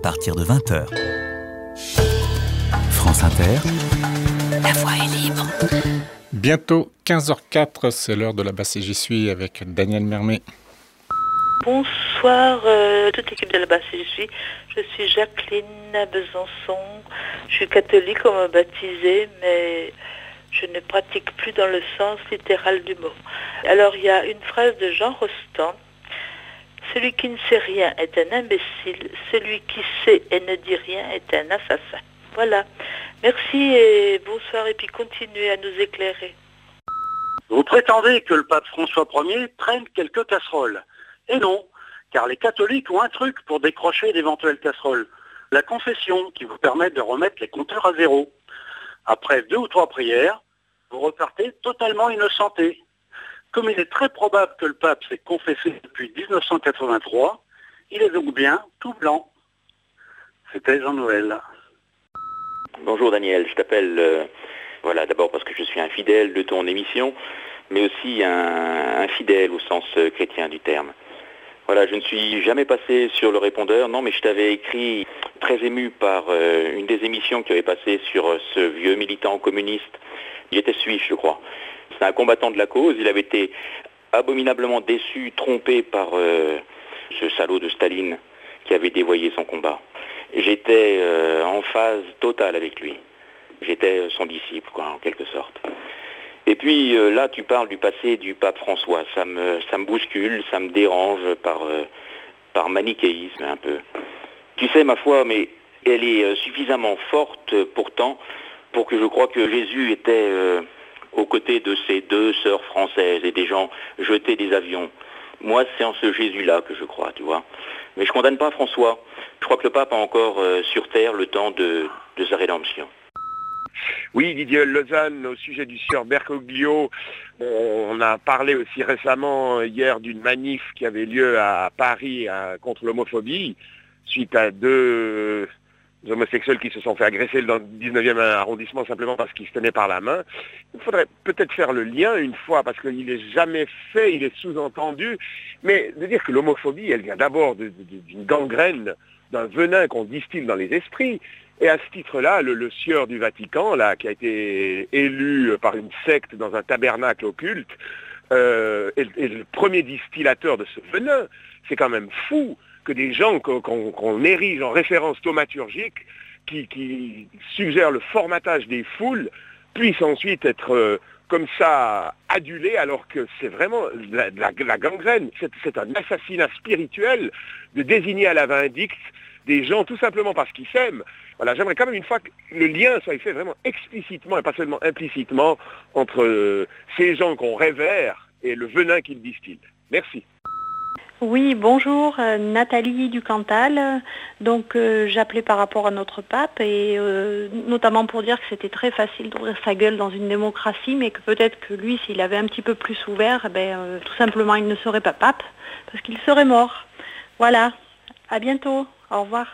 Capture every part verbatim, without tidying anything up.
partir de vingt heures. France Inter, la voix est libre. Bientôt quinze heures quatre, c'est l'heure de la Basse et j'y suis avec Daniel Mermet. Bonsoir, euh, toute l'équipe de la Basse et j'y suis. Je suis Jacqueline à Besançon. Je suis catholique, on m'a baptisée, mais je ne pratique plus dans le sens littéral du mot. Alors il y a une phrase de Jean Rostand. Celui qui ne sait rien est un imbécile, celui qui sait et ne dit rien est un assassin. Voilà. Merci et bonsoir et puis continuez à nous éclairer. Vous prétendez que le pape François Ier traîne quelques casseroles. Et non, car les catholiques ont un truc pour décrocher d'éventuelles casseroles. La confession qui vous permet de remettre les compteurs à zéro. Après deux ou trois prières, vous repartez totalement innocenté. Comme il est très probable que le pape s'est confessé depuis dix-neuf cent quatre-vingt-trois, il est donc bien tout blanc. C'était Jean-Noël. Bonjour Daniel, je t'appelle euh, voilà, d'abord parce que je suis un fidèle de ton émission, mais aussi un, un fidèle au sens euh, chrétien du terme. Voilà, je ne suis jamais passé sur le répondeur, non, mais je t'avais écrit très ému par euh, une des émissions qui avait passé sur euh, ce vieux militant communiste. Il était suisse, je crois. C'est un combattant de la cause, il avait été abominablement déçu, trompé par euh, ce salaud de Staline qui avait dévoyé son combat. J'étais euh, en phase totale avec lui. J'étais son disciple, quoi, en quelque sorte. Et puis euh, là, tu parles du passé du pape François. Ça me, ça me bouscule, ça me dérange par, euh, par manichéisme un peu. Tu sais, ma foi, mais elle est euh, suffisamment forte pourtant pour que je crois que Jésus était euh, aux côtés de ces deux sœurs françaises et des gens jetés des avions. Moi, c'est en ce Jésus-là que je crois, tu vois. Mais je ne condamne pas François. Je crois que le pape a encore euh, sur terre le temps de, de sa rédemption. Oui, Didier Lausanne, au sujet du sieur Bergoglio, on a parlé aussi récemment hier d'une manif qui avait lieu à Paris à, contre l'homophobie, suite à deux homosexuels qui se sont fait agresser dans le dix-neuvième arrondissement simplement parce qu'ils se tenaient par la main. Il faudrait peut-être faire le lien une fois, parce qu'il n'est jamais fait, il est sous-entendu, mais de dire que l'homophobie, elle vient d'abord de, de, d'une gangrène, d'un venin qu'on distille dans les esprits. Et à ce titre-là, le, le sieur du Vatican, là, qui a été élu par une secte dans un tabernacle occulte, euh, est, est le premier distillateur de ce venin. C'est quand même fou que des gens qu'on, qu'on, qu'on érige en référence thaumaturgique, qui, qui suggèrent le formatage des foules, puissent ensuite être euh, comme ça adulés, alors que c'est vraiment la, la, la gangrène. C'est, c'est un assassinat spirituel de désigner à la vindicte des gens tout simplement parce qu'ils s'aiment. Voilà, j'aimerais quand même une fois que le lien soit fait vraiment explicitement et pas seulement implicitement entre euh, ces gens qu'on révère et le venin qu'ils distillent. Merci. Oui, bonjour, euh, Nathalie du Cantal. Donc euh, j'appelais par rapport à notre pape et euh, notamment pour dire que c'était très facile d'ouvrir sa gueule dans une démocratie, mais que peut-être que lui, s'il avait un petit peu plus ouvert, eh ben, euh, tout simplement il ne serait pas pape parce qu'il serait mort. Voilà, à bientôt, au revoir.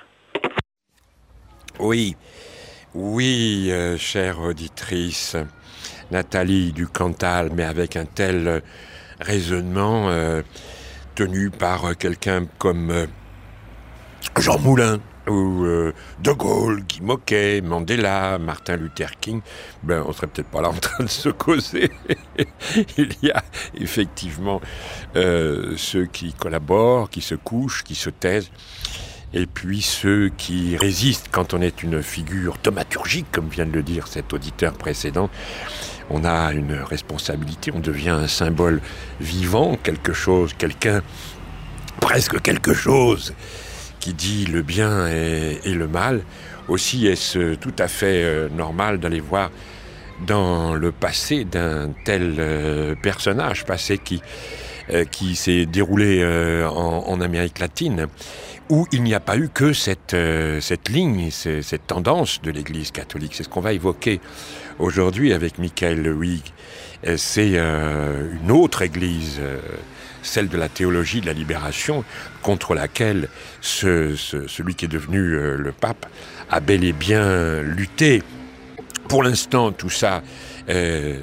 Oui, oui, euh, chère auditrice, Nathalie du Cantal, mais avec un tel raisonnement euh, tenu par quelqu'un comme euh, Jean Moulin ou euh, De Gaulle qui moquait, Mandela, Martin Luther King, ben on serait peut-être pas là en train de se causer. Il y a effectivement euh, ceux qui collaborent, qui se couchent, qui se taisent, et puis ceux qui résistent quand on est une figure thaumaturgique, comme vient de le dire cet auditeur précédent. On a une responsabilité, on devient un symbole vivant, quelque chose, quelqu'un, presque quelque chose qui dit le bien et, et le mal. Aussi est-ce tout à fait euh, normal d'aller voir dans le passé d'un tel euh, personnage, passé qui, euh, qui s'est déroulé euh, en, en Amérique latine, où il n'y a pas eu que cette, euh, cette ligne, cette tendance de l'Église catholique. C'est ce qu'on va évoquer aujourd'hui avec Michael Lewig. C'est euh, une autre Église, euh, celle de la théologie de la libération, contre laquelle ce, ce, celui qui est devenu euh, le pape a bel et bien lutté. Pour l'instant, tout ça euh,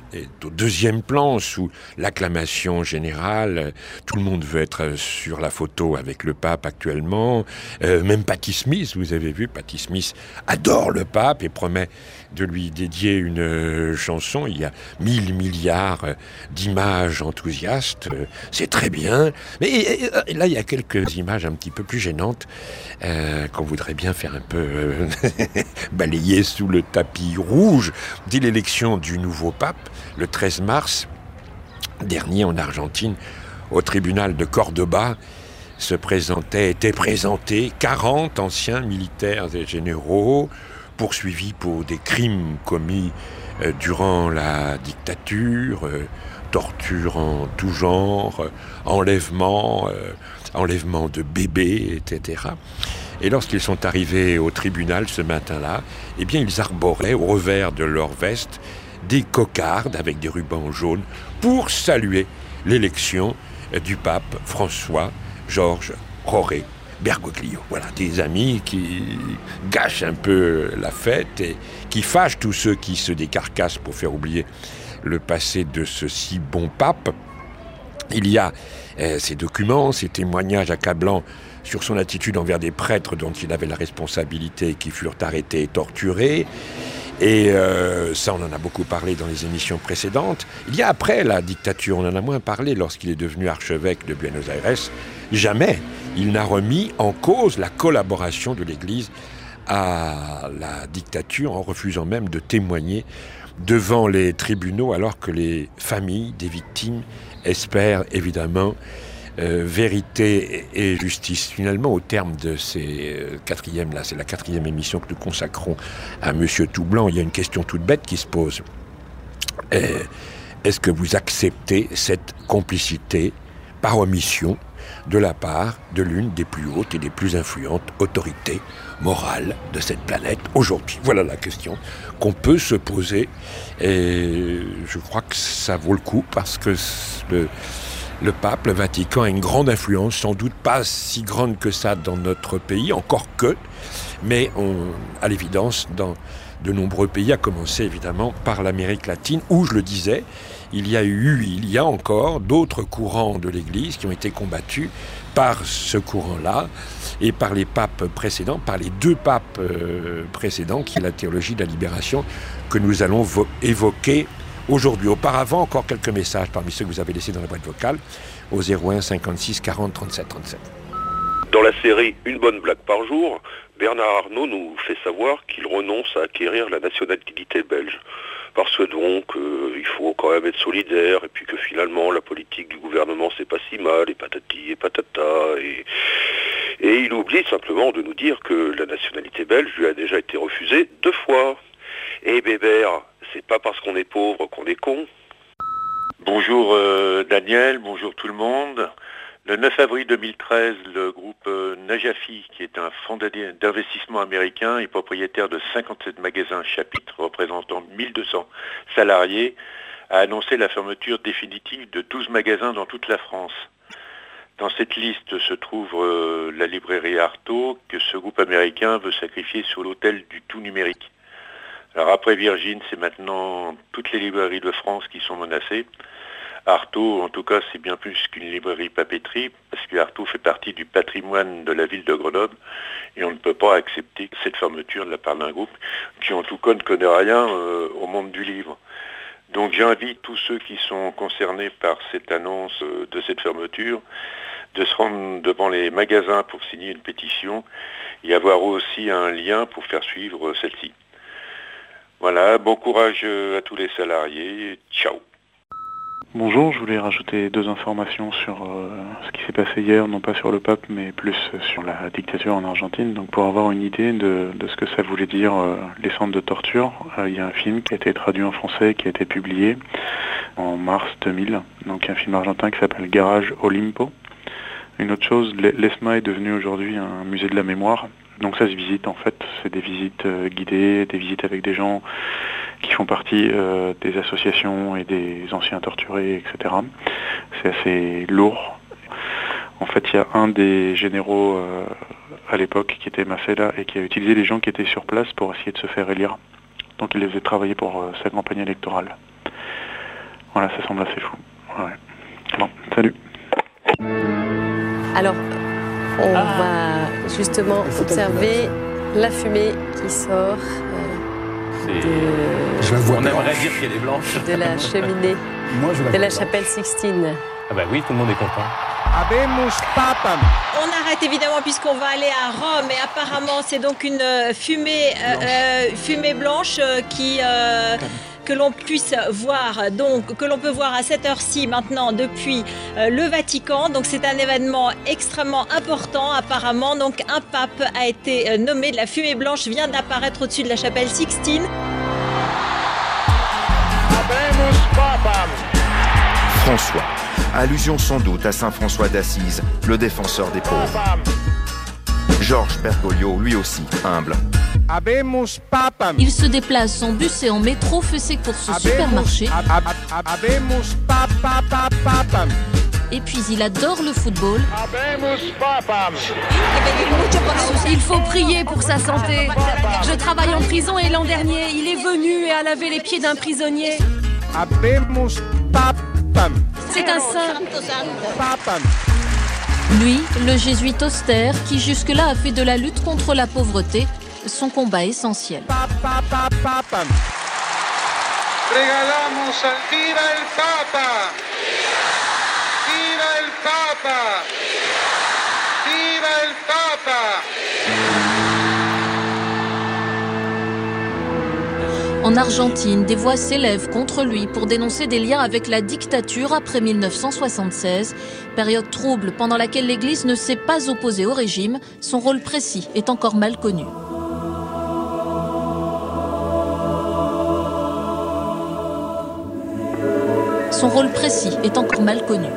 est au deuxième plan, sous l'acclamation générale. Tout le monde veut être sur la photo avec le pape actuellement. Euh, même Patti Smith, vous avez vu, Patti Smith adore le pape et promet de lui dédier une euh, chanson. Il y a mille milliards euh, d'images enthousiastes. Euh, c'est très bien. Mais et, et, là, il y a quelques images un petit peu plus gênantes euh, qu'on voudrait bien faire un peu euh, balayer sous le tapis rouge. Dès l'élection du nouveau pape, le treize mars dernier en Argentine, au tribunal de Cordoba, se présentaient, étaient présentés quarante anciens militaires et généraux poursuivis pour des crimes commis euh, durant la dictature, euh, torture en tout genre, euh, enlèvement, euh, enlèvement de bébés, et cetera. Et lorsqu'ils sont arrivés au tribunal ce matin-là, eh bien, ils arboraient au revers de leur veste des cocardes avec des rubans jaunes pour saluer l'élection du pape François-Georges Jorge Bergoglio. Voilà, des amis qui gâchent un peu la fête et qui fâchent tous ceux qui se décarcassent pour faire oublier le passé de ce si bon pape. Il y a euh, ces documents, ces témoignages accablants sur son attitude envers des prêtres dont il avait la responsabilité et qui furent arrêtés et torturés. Et euh, ça, on en a beaucoup parlé dans les émissions précédentes. Il y a après la dictature, on en a moins parlé lorsqu'il est devenu archevêque de Buenos Aires. Jamais il n'a remis en cause la collaboration de l'Église à la dictature, en refusant même de témoigner devant les tribunaux, alors que les familles des victimes espèrent évidemment Euh, vérité et justice. Finalement, au terme de ces euh, quatrième, là, c'est la quatrième émission que nous consacrons à Monsieur Toublanc, il y a une question toute bête qui se pose. Euh, est-ce que vous acceptez cette complicité par omission de la part de l'une des plus hautes et des plus influentes autorités morales de cette planète aujourd'hui? Voilà la question qu'on peut se poser. Et je crois que ça vaut le coup parce que le Le pape, le Vatican, a une grande influence, sans doute pas si grande que ça dans notre pays, encore que, mais on, à l'évidence, dans de nombreux pays, à commencer évidemment par l'Amérique latine, où, je le disais, il y a eu, il y a encore d'autres courants de l'Église qui ont été combattus par ce courant-là et par les papes précédents, par les deux papes euh, précédents, qui est la théologie de la libération que nous allons vo- évoquer aujourd'hui. Auparavant, encore quelques messages parmi ceux que vous avez laissés dans la boîte vocale au zéro un cinquante-six quarante trente-sept trente-sept. Dans la série Une bonne blague par jour, Bernard Arnault nous fait savoir qu'il renonce à acquérir la nationalité belge. Parce que donc, euh, il faut quand même être solidaire, et puis que finalement, la politique du gouvernement, c'est pas si mal, et patati et patata, et... Et il oublie simplement de nous dire que la nationalité belge lui a déjà été refusée deux fois. Et Bébert, c'est pas parce qu'on est pauvre qu'on est con. Bonjour euh, Daniel, bonjour tout le monde. Le neuf avril deux mille treize, le groupe euh, Najafi, qui est un fonds d'investissement américain et propriétaire de cinquante-sept magasins chapitres représentant mille deux cents salariés, a annoncé la fermeture définitive de douze magasins dans toute la France. Dans cette liste se trouve euh, la librairie Artaud, que ce groupe américain veut sacrifier sur l'autel du tout numérique. Alors après Virgin, c'est maintenant toutes les librairies de France qui sont menacées. Artaud, en tout cas, c'est bien plus qu'une librairie papeterie, parce que Artaud fait partie du patrimoine de la ville de Grenoble, et on ne peut pas accepter cette fermeture de la part d'un groupe qui, en tout cas, ne connaît rien euh, au monde du livre. Donc j'invite tous ceux qui sont concernés par cette annonce euh, de cette fermeture de se rendre devant les magasins pour signer une pétition et avoir aussi un lien pour faire suivre celle-ci. Voilà, bon courage à tous les salariés, ciao. Bonjour, je voulais rajouter deux informations sur euh, ce qui s'est passé hier, non pas sur le pape, mais plus sur la dictature en Argentine. Donc pour avoir une idée de, de ce que ça voulait dire, euh, les centres de torture, euh, il y a un film qui a été traduit en français, qui a été publié en mars deux mille, donc un film argentin qui s'appelle Garage Olimpo. Une autre chose, l'ESMA est devenu aujourd'hui un musée de la mémoire. Donc ça se visite en fait, c'est des visites euh, guidées, des visites avec des gens qui font partie euh, des associations et des anciens torturés, et cetera. C'est assez lourd. En fait, il y a un des généraux euh, à l'époque qui était Maceda et qui a utilisé les gens qui étaient sur place pour essayer de se faire élire. Donc il les faisait travailler pour euh, sa campagne électorale. Voilà, ça semble assez fou. Ouais. Bon, salut. Alors, on ah. va justement observer la fumée qui sort euh, de... Je la vois on blanche. aimerait dire qu'elle est blanche. De la cheminée Moi, je la de la blanche. chapelle Sixtine. Ah bah oui, tout le monde est content. On arrête évidemment puisqu'on va aller à Rome et apparemment c'est donc une fumée, euh, euh, fumée blanche euh, qui... Euh, que l'on puisse voir, donc que l'on peut voir à cette heure-ci maintenant depuis euh, le Vatican. Donc c'est un événement extrêmement important apparemment. Donc un pape a été euh, nommé. La fumée blanche vient d'apparaître au-dessus de la chapelle Sixtine. François, allusion sans doute à saint François d'Assise, le défenseur des pauvres. Georges Bergoglio, lui aussi, humble. Il se déplace en bus et en métro, fait ses courses au supermarché. Et puis il adore le football. Il faut prier pour sa santé. Je travaille en prison et l'an dernier, il est venu et a lavé les pieds d'un prisonnier. C'est un saint. Lui, le jésuite austère, qui jusque-là a fait de la lutte contre la pauvreté son combat essentiel. Regalamos al Viva el Papa! Viva el Papa! Viva el Papa! En Argentine, des voix s'élèvent contre lui pour dénoncer des liens avec la dictature après mille neuf cent soixante-seize, période trouble pendant laquelle l'Église ne s'est pas opposée au régime. Son rôle précis est encore mal connu. Son rôle précis est encore mal connu.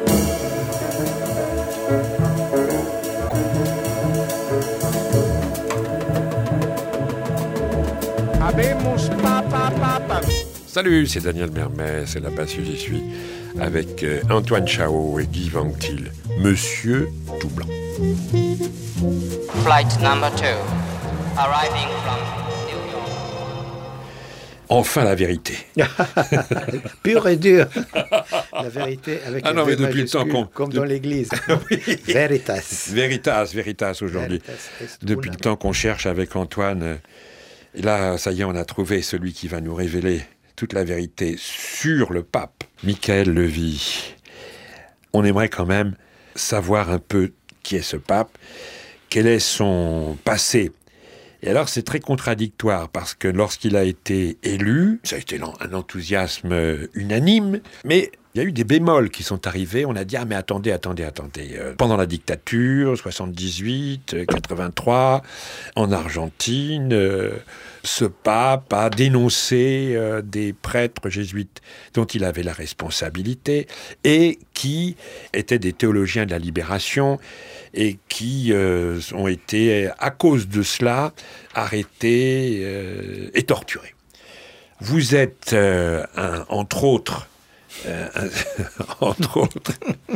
Salut, c'est Daniel Mermet, c'est là-bas si j'y suis, avec euh, Antoine Chao et Guy Vanctil, Monsieur Tout Blanc. Flight number two, arriving from New York. Enfin la vérité. Pure et dure. La vérité avec ah les non, mais deux depuis le temps qu'on... comme dans l'église. oui. Veritas. Veritas, Veritas aujourd'hui. Veritas depuis le temps qu'on cherche avec Antoine... Et là, ça y est, on a trouvé celui qui va nous révéler toute la vérité sur le pape, Michael Levy. On aimerait quand même savoir un peu qui est ce pape, quel est son passé. Et alors, c'est très contradictoire, parce que lorsqu'il a été élu, ça a été un enthousiasme unanime, mais il y a eu des bémols qui sont arrivés. On a dit « Ah, mais attendez, attendez, attendez. Euh, » Pendant la dictature, soixante-dix-huit, quatre-vingt-trois, en Argentine, euh, ce pape a dénoncé euh, des prêtres jésuites dont il avait la responsabilité et qui étaient des théologiens de la libération et qui euh, ont été, à cause de cela, arrêtés euh, et torturés. Vous êtes, euh, un, entre autres, Euh, un, entre autres,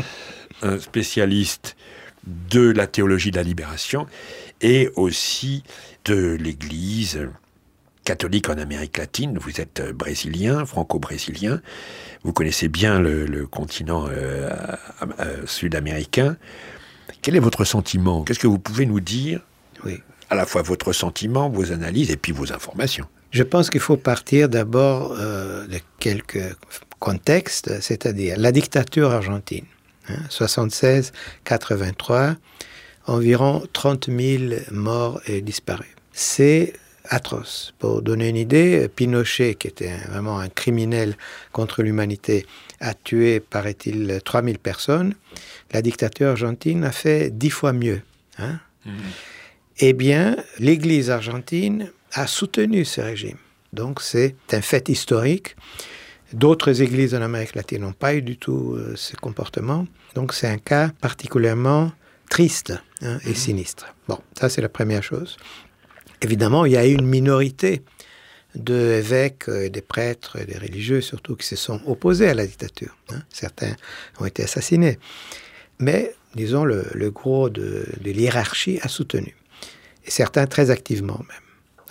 un spécialiste de la théologie de la libération et aussi de l'Église catholique en Amérique latine. Vous êtes brésilien, franco-brésilien. Vous connaissez bien le, le continent euh, euh, sud-américain. Quel est votre sentiment ? Qu'est-ce que vous pouvez nous dire ? Oui. À la fois votre sentiment, vos analyses et puis vos informations. Je pense qu'il faut partir d'abord euh, de quelques contextes, c'est-à-dire la dictature argentine, hein, soixante-seize quatre-vingt-trois, environ trente mille morts et disparus. C'est atroce. Pour donner une idée, Pinochet, qui était un, vraiment un criminel contre l'humanité, a tué, paraît-il, trois mille personnes. La dictature argentine a fait dix fois mieux. Hein. Mmh. Eh bien, l'Église argentine a soutenu ce régime. Donc, c'est un fait historique. D'autres églises en Amérique latine n'ont pas eu du tout euh, ce comportement. Donc, c'est un cas particulièrement triste hein, et sinistre. Bon, ça, c'est la première chose. Évidemment, il y a eu une minorité d'évêques, euh, des prêtres, des religieux, surtout, qui se sont opposés à la dictature. Hein. Certains ont été assassinés. Mais, disons, le, le gros de, de l'hiérarchie a soutenu. Et certains très activement même.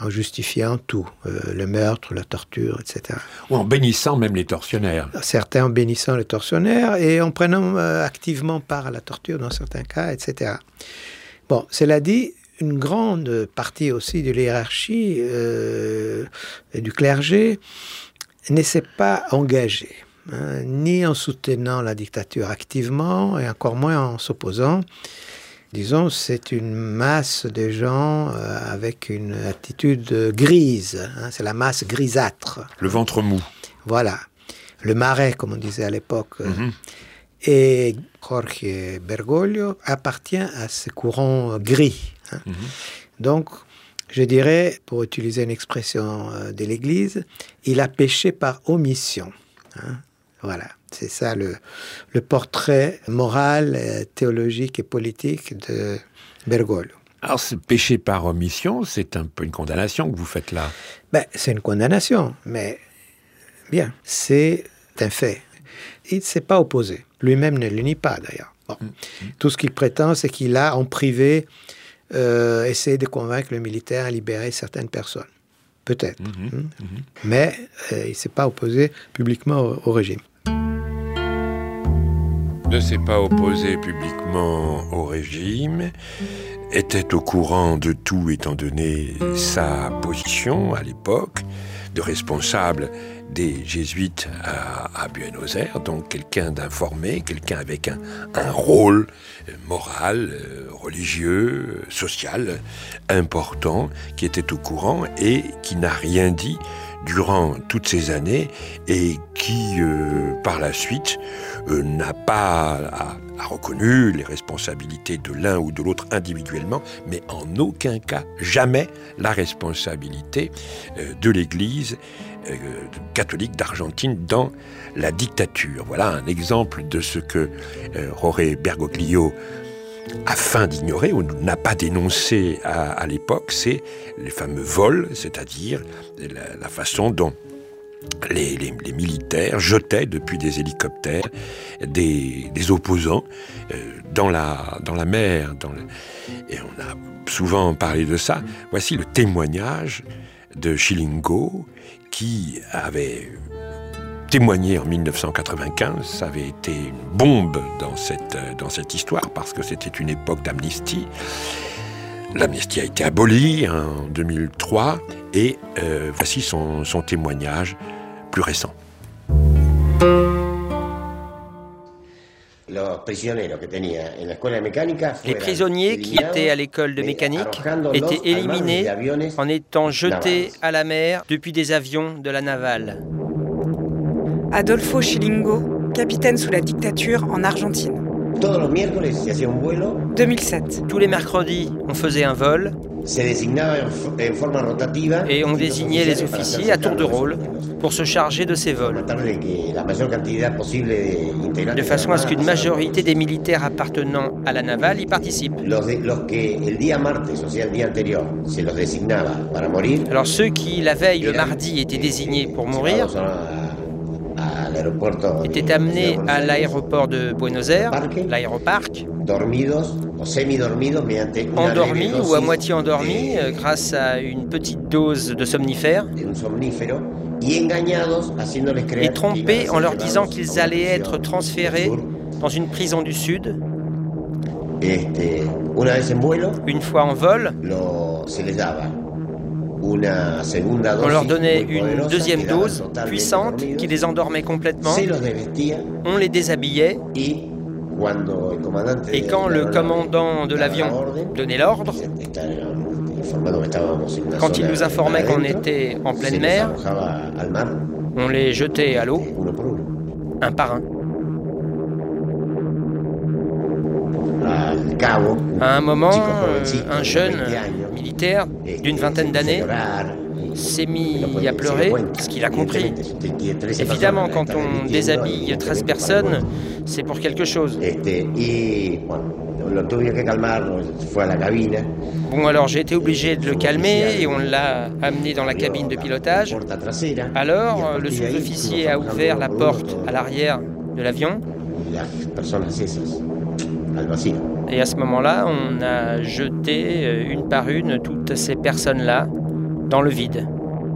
en justifiant tout, euh, le meurtre, la torture, et cetera. Ou en bénissant même les tortionnaires. Certains en bénissant les tortionnaires et en prenant euh, activement part à la torture dans certains cas, et cetera. Bon, cela dit, une grande partie aussi de l'hiérarchie euh, et du clergé ne s'est pas engagée, hein, ni en soutenant la dictature activement et encore moins en s'opposant. Disons, c'est une masse de gens euh, avec une attitude grise, hein, c'est la masse grisâtre. Le ventre mou. Voilà, le marais, comme on disait à l'époque. Mm-hmm. Et Jorge Bergoglio appartient à ce courant gris. Hein. Mm-hmm. Donc, je dirais, pour utiliser une expression euh, de l'Église, il a péché par omission. Hein. Voilà, c'est ça le, le portrait moral, euh, théologique et politique de Bergoglio. Alors, ce péché par omission, c'est un peu une condamnation que vous faites là. Ben, c'est une condamnation, mais bien, c'est un fait. Il ne s'est pas opposé. Lui-même ne le nie pas, d'ailleurs. Bon. Mmh. Tout ce qu'il prétend, c'est qu'il a, en privé, euh, essayé de convaincre le militaire à libérer certaines personnes. Peut-être. Mmh. Mmh. Mmh. Mais euh, il ne s'est pas opposé publiquement au, au régime. Ne s'est pas opposé publiquement au régime, était au courant de tout étant donné sa position à l'époque de responsable des jésuites à, à Buenos Aires, donc quelqu'un d'informé, quelqu'un avec un, un rôle moral, euh, religieux, social important, qui était au courant et qui n'a rien dit durant toutes ces années et qui, euh, par la suite, euh, n'a pas a, a reconnu les responsabilités de l'un ou de l'autre individuellement, mais en aucun cas, jamais la responsabilité euh, de l'Église euh, catholique d'Argentine dans la dictature. Voilà un exemple de ce que euh, Jorge Bergoglio, afin d'ignorer ou n'a pas dénoncé à, à l'époque, c'est les fameux vols, c'est-à-dire la, la façon dont les, les, les militaires jetaient depuis des hélicoptères des, des opposants euh, dans, la, dans la mer. Dans le, et on a souvent parlé de ça. Voici le témoignage de Chillingo qui avait témoigné en mille neuf cent quatre-vingt-quinze, ça avait été une bombe dans cette, dans cette histoire, parce que c'était une époque d'amnistie. L'amnistie a été abolie en deux mille trois, et euh, voici son, son témoignage plus récent. Les prisonniers qui étaient à l'école de mécanique étaient éliminés en étant jetés à la mer depuis des avions de la navale. Adolfo Chillingo, capitaine sous la dictature en Argentine. deux mille sept. Tous les mercredis, on faisait un vol et on désignait les officiers à tour de rôle pour se charger de ces vols, de façon à ce qu'une majorité des militaires appartenant à la navale y participent. Alors ceux qui, la veille, le mardi, étaient désignés pour mourir étaient amenés à l'aéroport de Buenos Aires, l'aéroparc, endormis ou à moitié endormis euh, grâce à une petite dose de somnifère, et trompés en leur disant qu'ils allaient être transférés dans une prison du Sud. Une fois en vol, on leur donnait une deuxième dose puissante qui les endormait complètement. On les déshabillait. Et quand le commandant de l'avion donnait l'ordre, quand il nous informait qu'on était en pleine mer, on les jetait à l'eau, un par un. À un moment, un jeune militaire d'une vingtaine d'années s'est mis à pleurer, ce qu'il a compris. Évidemment, quand on déshabille treize personnes, c'est pour quelque chose. Bon, alors j'ai été obligé de le calmer et on l'a amené dans la cabine de pilotage. Alors, le sous-officier a ouvert la porte à l'arrière de l'avion. Et à ce moment-là, on a jeté une par une toutes ces personnes-là dans le vide.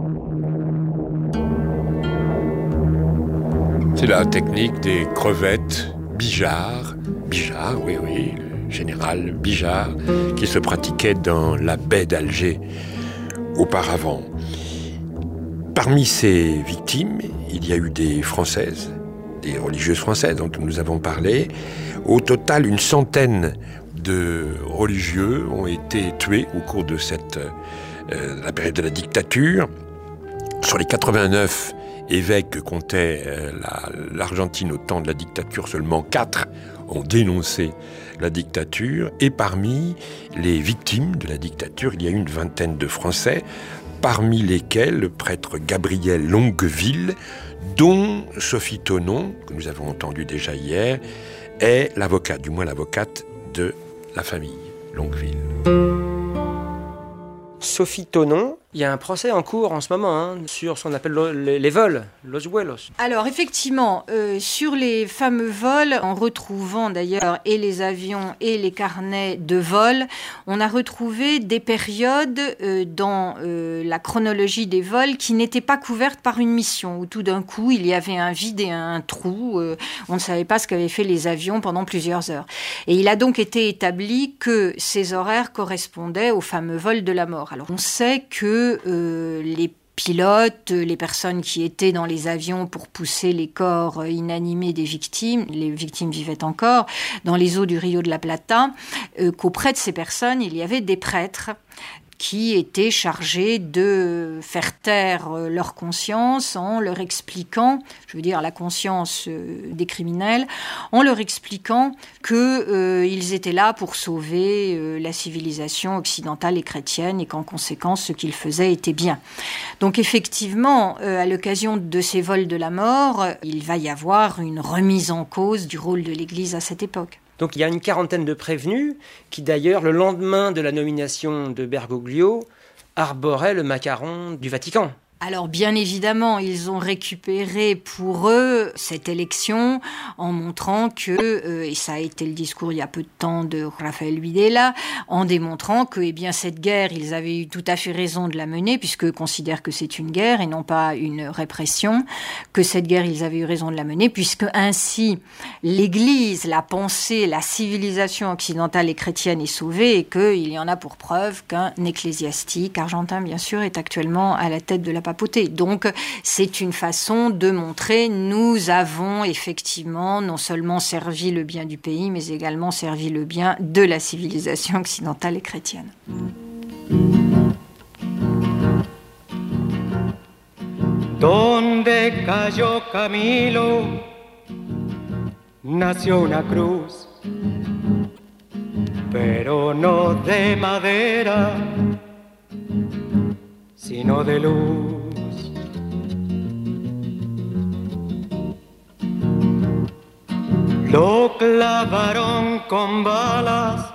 C'est la technique des crevettes Bijard, Bijard, oui, oui, le général Bijard, qui se pratiquait dans la baie d'Alger auparavant. Parmi ces victimes, il y a eu des Françaises, des religieuses françaises dont nous avons parlé. Au total, une centaine de religieux ont été tués au cours de cette, euh, la période de la dictature. Sur les quatre-vingt-neuf évêques que comptait euh, la, l'Argentine au temps de la dictature, seulement quatre ont dénoncé la dictature. Et parmi les victimes de la dictature, il y a une vingtaine de Français, parmi lesquels le prêtre Gabriel Longueville, dont Sophie Thonon, que nous avons entendu déjà hier, est l'avocate, du moins l'avocate de la famille Longueville. Sophie Thonon, il y a un procès en cours en ce moment hein, sur ce qu'on appelle le, les, les vols, los vuelos. Alors effectivement, euh, sur les fameux vols, en retrouvant d'ailleurs et les avions et les carnets de vol, on a retrouvé des périodes euh, dans euh, la chronologie des vols qui n'étaient pas couvertes par une mission, où tout d'un coup il y avait un vide et un trou, euh, on ne savait pas ce qu'avaient fait les avions pendant plusieurs heures. Et il a donc été établi que ces horaires correspondaient aux fameux vols de la mort. Alors on sait que Euh, les pilotes, les personnes qui étaient dans les avions pour pousser les corps inanimés des victimes, les victimes vivaient encore, dans les eaux du Rio de la Plata, euh, qu'auprès de ces personnes, il y avait des prêtres qui étaient chargés de faire taire leur conscience en leur expliquant, je veux dire la conscience des criminels, en leur expliquant qu'ils euh, étaient là pour sauver euh, la civilisation occidentale et chrétienne et qu'en conséquence, ce qu'ils faisaient était bien. Donc effectivement, euh, à l'occasion de ces vols de la mort, il va y avoir une remise en cause du rôle de l'Église à cette époque. Donc il y a une quarantaine de prévenus qui d'ailleurs, le lendemain de la nomination de Bergoglio, arboraient le macaron du Vatican. Alors bien évidemment, ils ont récupéré pour eux cette élection en montrant que, euh, et ça a été le discours il y a peu de temps de Rafael Videla, en démontrant que eh bien, cette guerre, ils avaient eu tout à fait raison de la mener, puisqu'eux considèrent que c'est une guerre et non pas une répression, que cette guerre, ils avaient eu raison de la mener, puisque ainsi l'Église, la pensée, la civilisation occidentale et chrétienne est sauvée et qu'il y en a pour preuve qu'un ecclésiastique argentin, bien sûr, est actuellement à la tête de la papauté. Donc, c'est une façon de montrer nous avons effectivement non seulement servi le bien du pays, mais également servi le bien de la civilisation occidentale et chrétienne. Donde cayó Camilo, nació una cruz, pero no de madera, sino de luz. Lo clavaron con balas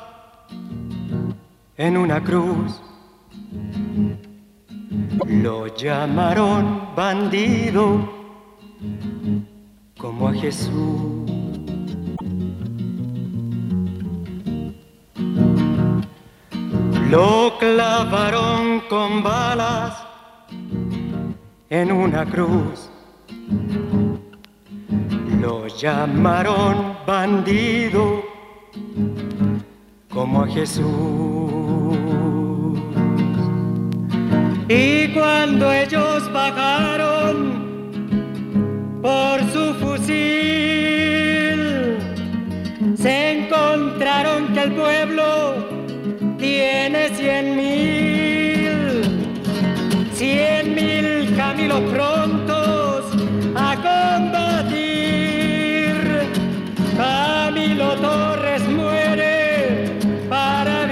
en una cruz. Lo llamaron bandido como a Jesús. Lo clavaron con balas en una cruz. Lo llamaron bandido como a Jesús. Y cuando ellos bajaron por su fusil, se encontraron que el pueblo tiene cien mil, cien mil Camilos prontos a combatir. Camilo Torres muere para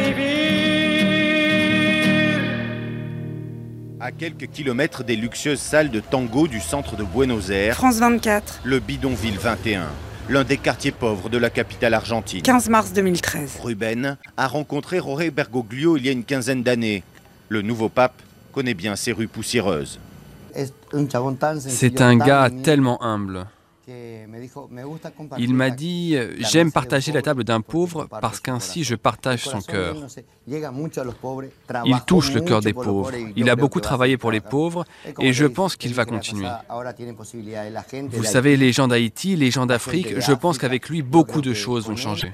vivir. À quelques kilomètres des luxueuses salles de tango du centre de Buenos Aires, France vingt-quatre, le bidonville vingt et un, l'un des quartiers pauvres de la capitale argentine. quinze mars deux mille treize. Ruben a rencontré Jorge Bergoglio il y a une quinzaine d'années. Le nouveau pape connaît bien ces rues poussiéreuses. C'est un gars tellement humble, Il m'a dit « J'aime partager la table d'un pauvre parce qu'ainsi je partage son cœur. » Il touche le cœur des pauvres. Il a beaucoup travaillé pour les pauvres et je pense qu'il va continuer. Vous savez, les gens d'Haïti, les gens d'Afrique, je pense qu'avec lui, beaucoup de choses vont changer.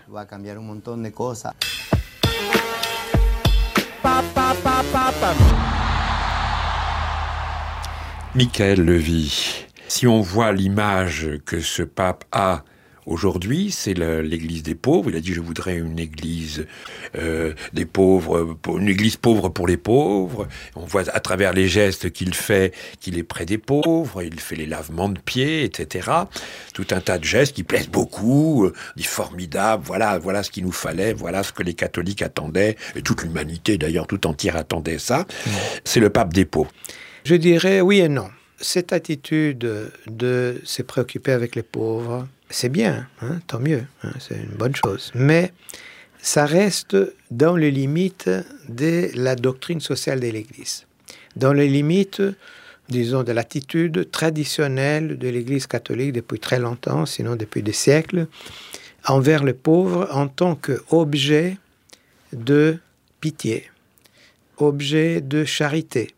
Michael Levy, si on voit l'image que ce pape a aujourd'hui, c'est le, l'église des pauvres. Il a dit « Je voudrais une église euh, des pauvres, une église pauvre pour les pauvres ». On voit à travers les gestes qu'il fait qu'il est près des pauvres, il fait les lavements de pieds, et cetera. Tout un tas de gestes qui plaisent beaucoup, euh, dit formidable, voilà, voilà ce qu'il nous fallait, voilà ce que les catholiques attendaient, et toute l'humanité d'ailleurs tout entière attendait ça. Mmh. C'est le pape des pauvres. Je dirais oui et non. Cette attitude de se préoccuper avec les pauvres, c'est bien, hein, tant mieux, hein, c'est une bonne chose. Mais ça reste dans les limites de la doctrine sociale de l'Église, dans les limites, disons, de l'attitude traditionnelle de l'Église catholique depuis très longtemps, sinon depuis des siècles, envers les pauvres en tant qu'objet de pitié, objet de charité,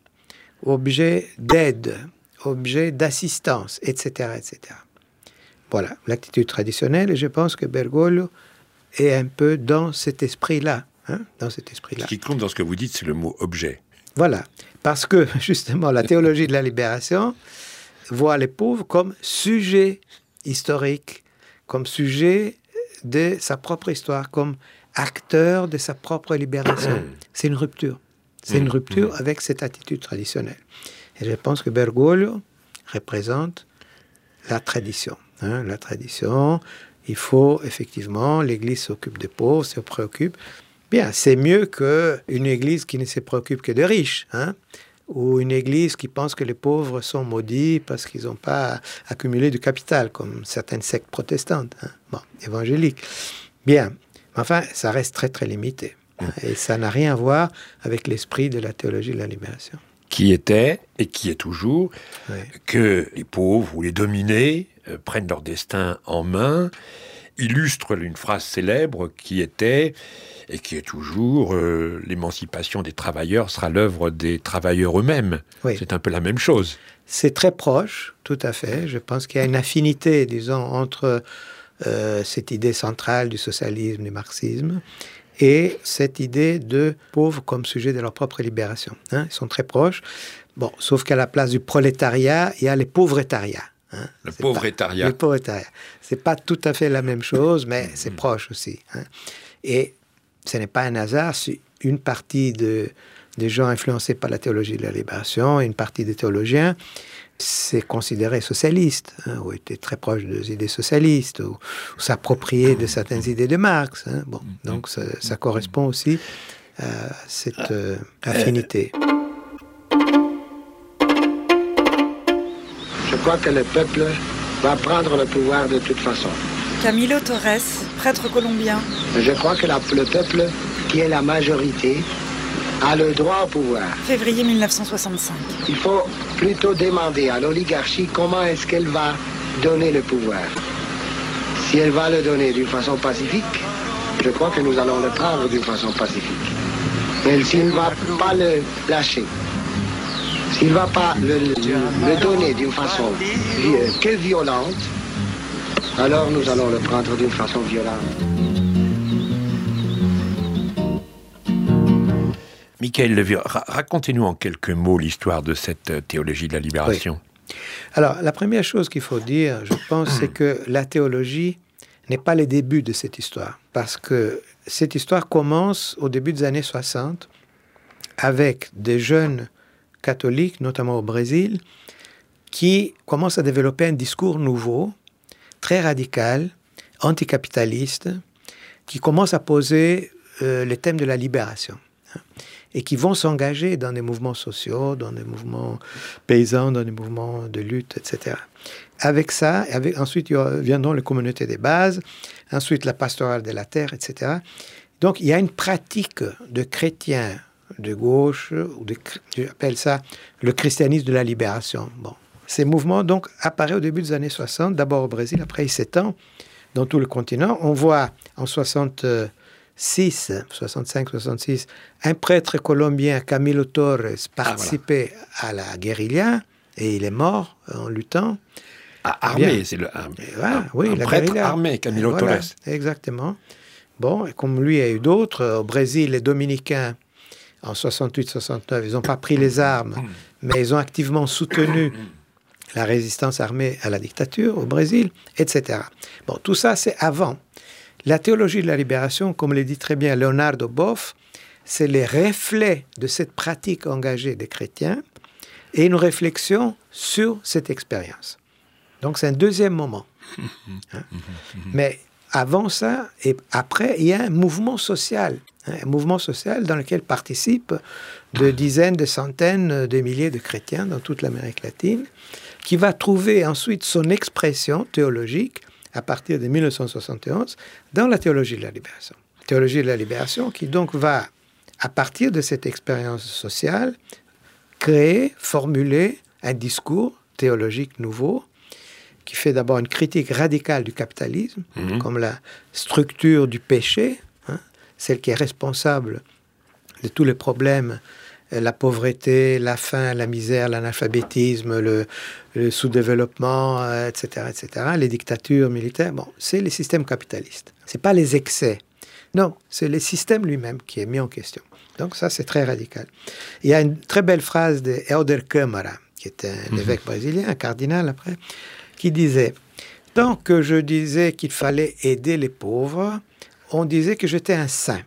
objet d'aide, objet d'assistance, et cetera, et cetera. Voilà, l'attitude traditionnelle, et je pense que Bergoglio est un peu dans cet esprit-là. Hein, dans cet esprit-là. Ce qui compte dans ce que vous dites, c'est le mot « objet ». Voilà, parce que, justement, la théologie de la libération voit les pauvres comme sujet historique, comme sujet de sa propre histoire, comme acteur de sa propre libération. C'est une rupture. C'est une rupture avec cette attitude traditionnelle. Et je pense que Bergoglio représente la tradition. Hein, la tradition, il faut effectivement, l'Église s'occupe des pauvres, se préoccupe. Bien, c'est mieux qu'une Église qui ne se préoccupe que des riches, hein, ou une Église qui pense que les pauvres sont maudits parce qu'ils n'ont pas accumulé du capital, comme certaines sectes protestantes, hein, bon, évangéliques. Bien, mais enfin, ça reste très très limité. Hein, et ça n'a rien à voir avec l'esprit de la théologie de la libération. Qui était, et qui est toujours, oui. que les pauvres ou les dominés euh, prennent leur destin en main, illustre une phrase célèbre qui était, et qui est toujours, euh, l'émancipation des travailleurs sera l'œuvre des travailleurs eux-mêmes. Oui. C'est un peu la même chose. C'est très proche, tout à fait. Je pense qu'il y a une affinité, disons, entre euh, cette idée centrale du socialisme, du marxisme, et cette idée de pauvres comme sujet de leur propre libération. Hein, ils sont très proches. Bon, sauf qu'à la place du prolétariat, il y a les pauvretariats. Hein. Le pauvretariat. Le pauvretariat. C'est pas tout à fait la même chose, mais c'est proche aussi. Hein. Et ce n'est pas un hasard si une partie de, des gens influencés par la théologie de la libération, une partie des théologiens, c'est considéré socialiste, hein, ou était très proche des idées socialistes, ou, ou s'approprier de certaines idées de Marx. Hein. Bon, donc ça, ça correspond aussi à cette euh, affinité. Je crois que le peuple va prendre le pouvoir de toute façon. Camilo Torres, prêtre colombien. Je crois que la, le peuple, qui est la majorité, a le droit au pouvoir. Février mille neuf cent soixante-cinq. Il faut plutôt demander à l'oligarchie comment est-ce qu'elle va donner le pouvoir. Si elle va le donner d'une façon pacifique, je crois que nous allons le prendre d'une façon pacifique. Mais s'il ne va pas le lâcher, s'il ne va pas le, le, le donner d'une façon que violente, alors nous allons le prendre d'une façon violente. Michael Levy, ra- racontez-nous en quelques mots l'histoire de cette théologie de la libération. Oui. Alors, la première chose qu'il faut dire, je pense, c'est que la théologie n'est pas le début de cette histoire. Parce que cette histoire commence au début des années soixante avec des jeunes catholiques, notamment au Brésil, qui commencent à développer un discours nouveau, très radical, anticapitaliste, qui commence à poser euh, le thème de la libération. Hein, et qui vont s'engager dans des mouvements sociaux, dans des mouvements paysans, dans des mouvements de lutte, et cetera. Avec ça, avec, ensuite viendront les communautés des bases, ensuite la pastorale de la terre, et cetera. Donc il y a une pratique de chrétiens de gauche, ou de, j'appelle ça le christianisme de la libération. Bon, Ces mouvements donc apparaissent au début des années soixante, d'abord au Brésil, après il s'étend dans tout le continent. On voit en soixante-six, soixante-cinq soixante-six, un prêtre colombien, Camilo Torres, participer ah, voilà. à la guérilla, et il est mort en luttant. Ah, armé, Bien. c'est le un, voilà, un, oui, un la prêtre guérilla. armé, Camilo voilà, Torres. Exactement. Bon, et comme lui, il y a eu d'autres. Au Brésil, les Dominicains, en soixante-huit soixante-neuf, ils n'ont pas pris les armes, mais ils ont activement soutenu la résistance armée à la dictature au Brésil, et cetera. Bon, tout ça, c'est avant. La théologie de la libération, comme le dit très bien Leonardo Boff, c'est les reflets de cette pratique engagée des chrétiens et une réflexion sur cette expérience. Donc, c'est un deuxième moment. Hein? Mais avant ça et après, il y a un mouvement social, hein, un mouvement social dans lequel participent de dizaines, de centaines, de milliers de chrétiens dans toute l'Amérique latine, qui va trouver ensuite son expression théologique à partir de mille neuf cent soixante et onze dans la théologie de la libération. Théologie de la libération qui donc va, à partir de cette expérience sociale, créer, formuler un discours théologique nouveau qui fait d'abord une critique radicale du capitalisme, mmh. comme la structure du péché, hein, celle qui est responsable de tous les problèmes, la pauvreté, la faim, la misère, l'analphabétisme, le, le sous-développement, euh, et cetera, et cetera, les dictatures militaires. Bon, c'est les systèmes capitalistes. C'est pas les excès. Non, c'est le système lui-même qui est mis en question. Donc ça, c'est très radical. Il y a une très belle phrase de Helder Câmara, qui était un mmh. évêque brésilien, un cardinal après, qui disait « Tant que je disais qu'il fallait aider les pauvres, on disait que j'étais un saint.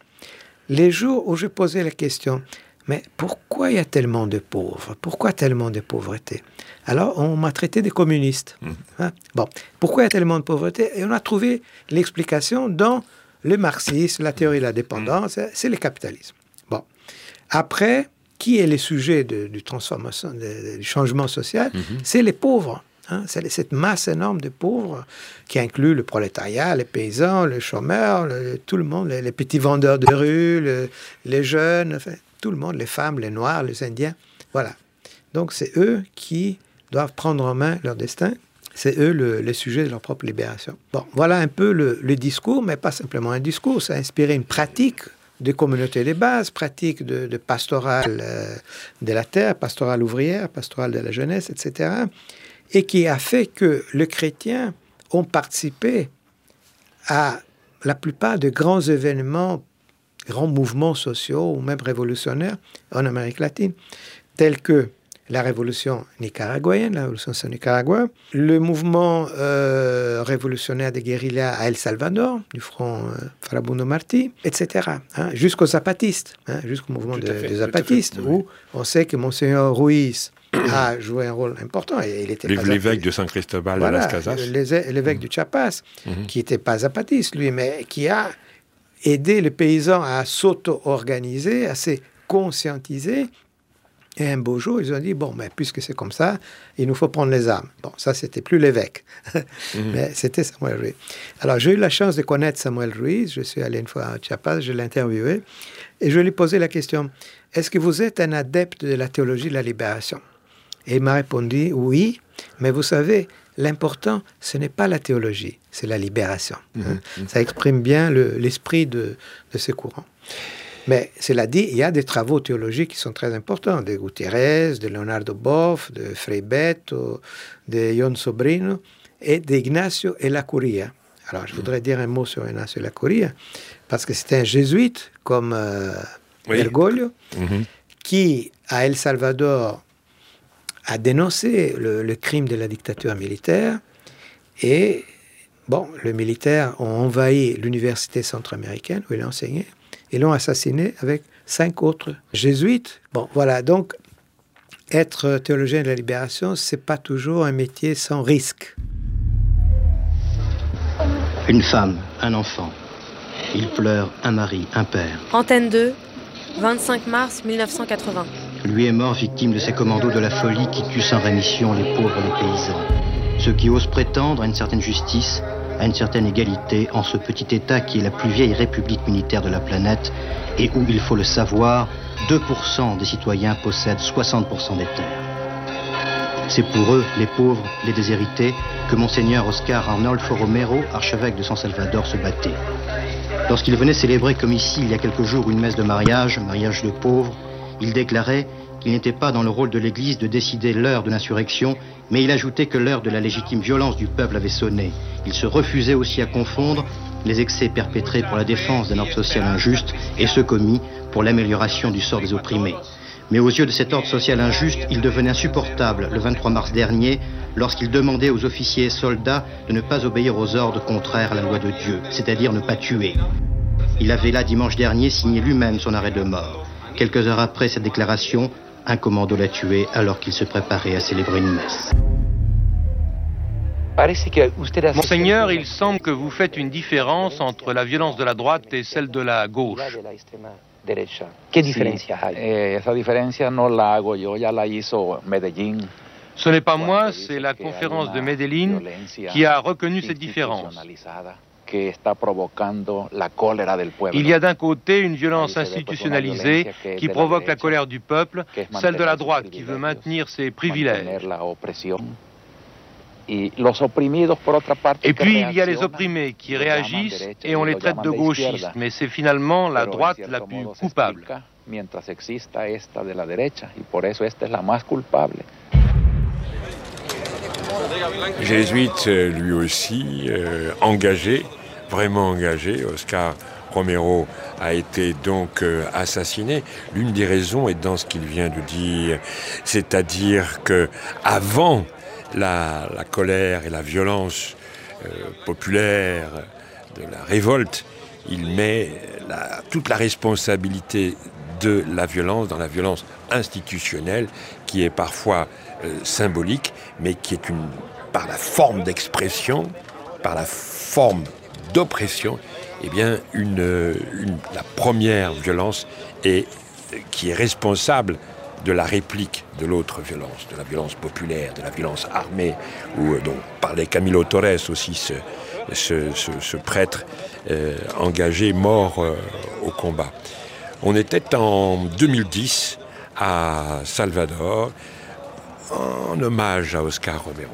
Les jours où je posais la question « Mais pourquoi il y a tellement de pauvres? Pourquoi tellement de pauvreté ?» Alors, on m'a traité de communiste. Mmh. Hein? Bon, pourquoi il y a tellement de pauvreté? Et on a trouvé l'explication dans le marxisme, la théorie de la dépendance, mmh. c'est le capitalisme. Bon, après, qui est le sujet de, de transformation, de, du changement social? Mmh. C'est les pauvres. Hein, c'est cette masse énorme de pauvres qui inclut le prolétariat, les paysans, les chômeurs, le, tout le monde, les, les petits vendeurs de rue, le, les jeunes, enfin, tout le monde, les femmes, les noirs, les indiens. Voilà. Donc c'est eux qui doivent prendre en main leur destin. C'est eux le, le sujet de leur propre libération. Bon, voilà un peu le, le discours, mais pas simplement un discours. Ça a inspiré une pratique de communauté de base, pratique de, de pastorale euh, de la terre, pastorale ouvrière, pastorale de la jeunesse, et cetera, et qui a fait que les chrétiens ont participé à la plupart des grands événements, grands mouvements sociaux ou même révolutionnaires en Amérique latine, tels que la révolution nicaraguayenne, la révolution du Nicaragua, le mouvement euh, révolutionnaire des guérillas à El Salvador, du front euh, Farabundo Martí, et cetera, hein, jusqu'aux zapatistes, hein, jusqu'au mouvement de, fait, des zapatistes, où oui. on sait que Monseigneur Ruiz a joué un rôle important. Et il était l'évêque de San Cristobal voilà, de Las Casas. L'évêque mmh. du Chiapas, mmh. qui n'était pas zapatiste, lui, mais qui a aidé les paysans à s'auto-organiser, à se conscientiser. Et un beau jour, ils ont dit, bon, mais puisque c'est comme ça, il nous faut prendre les armes. Bon, ça, c'était plus l'évêque, mmh. mais c'était Samuel Ruiz. Alors, j'ai eu la chance de connaître Samuel Ruiz. Je suis allé une fois à Chiapas, je l'ai interviewé, et je lui ai posé la question, est-ce que vous êtes un adepte de la théologie de la libération? Et il m'a répondu, oui, mais vous savez, l'important, ce n'est pas la théologie, c'est la libération. Mmh, hein. mmh. Ça exprime bien le, l'esprit de, de ce courant. Mais cela dit, il y a des travaux théologiques qui sont très importants, de Gutiérrez, de Leonardo Boff, de Frei Beto, de Jon Sobrino et d'Ignacio Ellacuría. Alors, je voudrais dire un mot sur Ignacio Ellacuría, parce que c'était un jésuite comme euh, oui. Bergoglio, mmh. qui, à El Salvador, a dénoncé le, le crime de la dictature militaire. Et, bon, les militaires ont envahi l'université centra-américaine où il a enseigné et l'ont assassiné avec cinq autres jésuites. Bon, voilà, donc, être théologien de la libération, c'est pas toujours un métier sans risque. Une femme, un enfant. Il pleure un mari, un père. Antenne deux, vingt-cinq mars mille neuf cent quatre-vingts. Lui est mort victime de ces commandos de la folie qui tuent sans rémission les pauvres et les paysans. Ceux qui osent prétendre à une certaine justice, à une certaine égalité en ce petit État qui est la plus vieille république militaire de la planète et où, il faut le savoir, deux pour cent des citoyens possèdent soixante pour cent des terres. C'est pour eux, les pauvres, les déshérités, que Monseigneur Oscar Arnolfo Romero, archevêque de San Salvador, se battait. Lorsqu'il venait célébrer comme ici il y a quelques jours une messe de mariage, mariage de pauvres, il déclarait qu'il n'était pas dans le rôle de l'Église de décider l'heure de l'insurrection, mais il ajoutait que l'heure de la légitime violence du peuple avait sonné. Il se refusait aussi à confondre les excès perpétrés pour la défense d'un ordre social injuste et ceux commis pour l'amélioration du sort des opprimés. Mais aux yeux de cet ordre social injuste, il devenait insupportable le vingt-trois mars dernier lorsqu'il demandait aux officiers et soldats de ne pas obéir aux ordres contraires à la loi de Dieu, c'est-à-dire ne pas tuer. Il avait là dimanche dernier signé lui-même son arrêt de mort. Quelques heures après cette déclaration, un commando l'a tué alors qu'il se préparait à célébrer une messe. Monseigneur, il semble que vous faites une différence entre la violence de la droite et celle de la gauche. ¿Qué diferencia hay? Eh, esa diferencia no la hago yo, ya la hizo Medellín. Ce n'est pas moi, c'est la conférence de Medellín qui a reconnu cette différence. Il y a d'un côté une violence institutionnalisée qui provoque la colère du peuple, celle de la droite qui veut maintenir ses privilèges. Et puis il y a les opprimés qui réagissent et on les traite de gauchistes, mais c'est finalement la droite la plus coupable. Jésuite, lui aussi, euh, engagé, vraiment engagé. Oscar Romero a été donc euh, assassiné. L'une des raisons est dans ce qu'il vient de dire, c'est-à-dire que avant La, la colère et la violence euh, populaire de la révolte, il met la, toute la responsabilité de la violence dans la violence institutionnelle qui est parfois euh, symbolique, mais qui est une, par la forme d'expression, par la forme d'oppression, eh bien une, une, la première violence est, qui est responsable de la réplique de l'autre violence, de la violence populaire, de la violence armée, où, dont parlait Camilo Torres aussi, ce, ce, ce, ce prêtre euh, engagé, mort euh, au combat. On était en deux mille dix à Salvador, en hommage à Oscar Romero.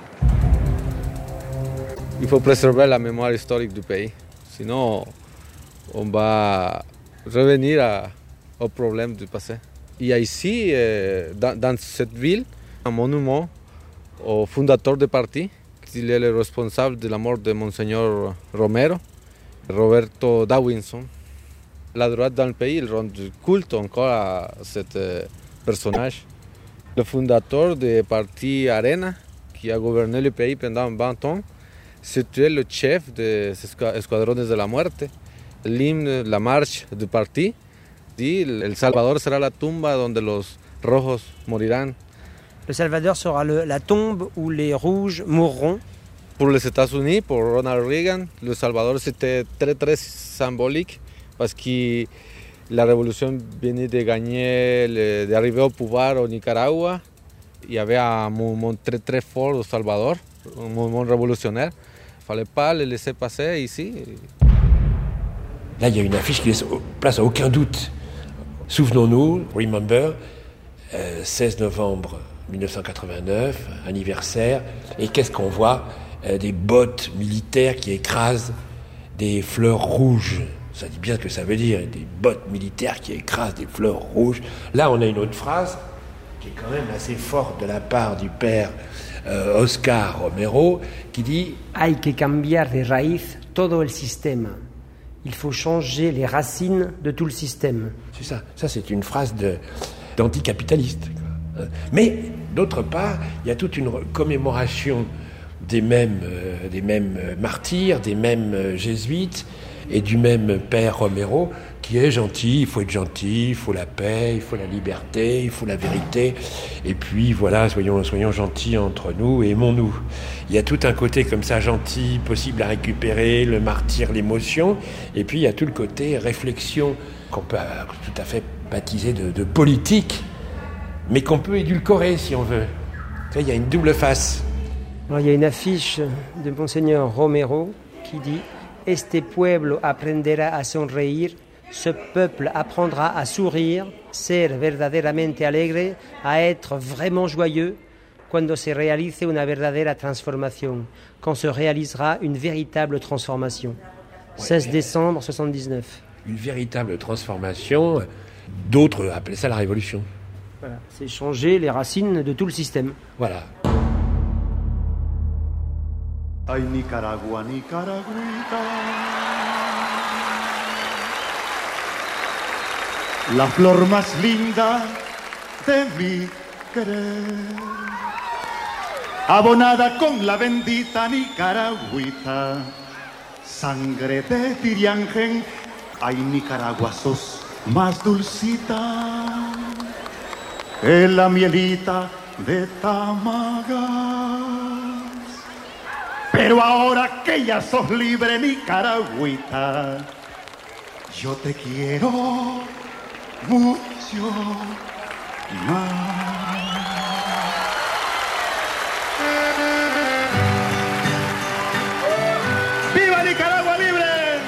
Il faut préserver la mémoire historique du pays, sinon on va revenir à, aux problèmes du passé. Il y a ici, euh, dans, dans cette ville, un monument au fondateur du parti. Il est le responsable de la mort de Monseigneur Romero, Roberto Dawinson. La droite dans le pays, il rend culte encore à ce euh, personnage. Le fondateur du parti Arena, qui a gouverné le pays pendant vingt ans, c'était le chef des Escuadrones de la Muerte. L'hymne, la marche du parti, dit El Salvador sera la tumba donde los rojos morirán. Le Salvador sera le, la tombe où les rouges mourront. Pour les États-Unis, pour Ronald Reagan, le Salvador c'était très très symbolique parce que la révolution venait de gagner, d'arriver au pouvoir au Nicaragua. Il y avait un mouvement très très fort au Salvador, un mouvement révolutionnaire. Il ne fallait pas le laisser passer ici. Là, il y a une affiche qui laisse place à aucun doute. Souvenons-nous, remember, euh, seize novembre mille neuf cent quatre-vingt-neuf, anniversaire, et qu'est-ce qu'on voit? euh, Des bottes militaires qui écrasent des fleurs rouges. Ça dit bien ce que ça veut dire, des bottes militaires qui écrasent des fleurs rouges. Là, on a une autre phrase qui est quand même assez forte de la part du père euh, Oscar Romero, qui dit « Hay que cambiar de raíz todo el sistema. Il faut changer les racines de tout le système. » C'est ça. Ça, c'est une phrase de, d'anticapitaliste. Mais, d'autre part, il y a toute une commémoration des mêmes, euh, des mêmes martyrs, des mêmes euh, jésuites et du même père Romero, qui est gentil, il faut être gentil, il faut la paix, il faut la liberté, il faut la vérité. Et puis, voilà, soyons, soyons gentils entre nous et aimons-nous. Il y a tout un côté comme ça, gentil, possible à récupérer, le martyr, l'émotion. Et puis, il y a tout le côté réflexion qu'on peut tout à fait baptiser de, de politique, mais qu'on peut édulcorer si on veut. Il y a une double face. Alors, il y a une affiche de Monseigneur Romero qui dit « Este pueblo aprenderá a sonreír, ce peuple apprendra à sourire, ser verdaderamente alegre, à être vraiment joyeux, cuando se realice una verdadera transformación, quand se réalisera une véritable transformation. seize décembre soixante-dix-neuf. Une véritable transformation, d'autres appelaient ça la révolution. Voilà, c'est changer les racines de tout le système. Voilà. Ay, Nicaragua, Nicaragüita, la flor más linda de mi querer, abonada con la bendita Nicaragüita, sangre de Tiriangen. Ay, Nicaragua, sos más dulcita que la mielita de Tamagas. Pero ahora que ya sos libre, Nicaragüita, yo te quiero mucho más. ¡Viva Nicaragua libre!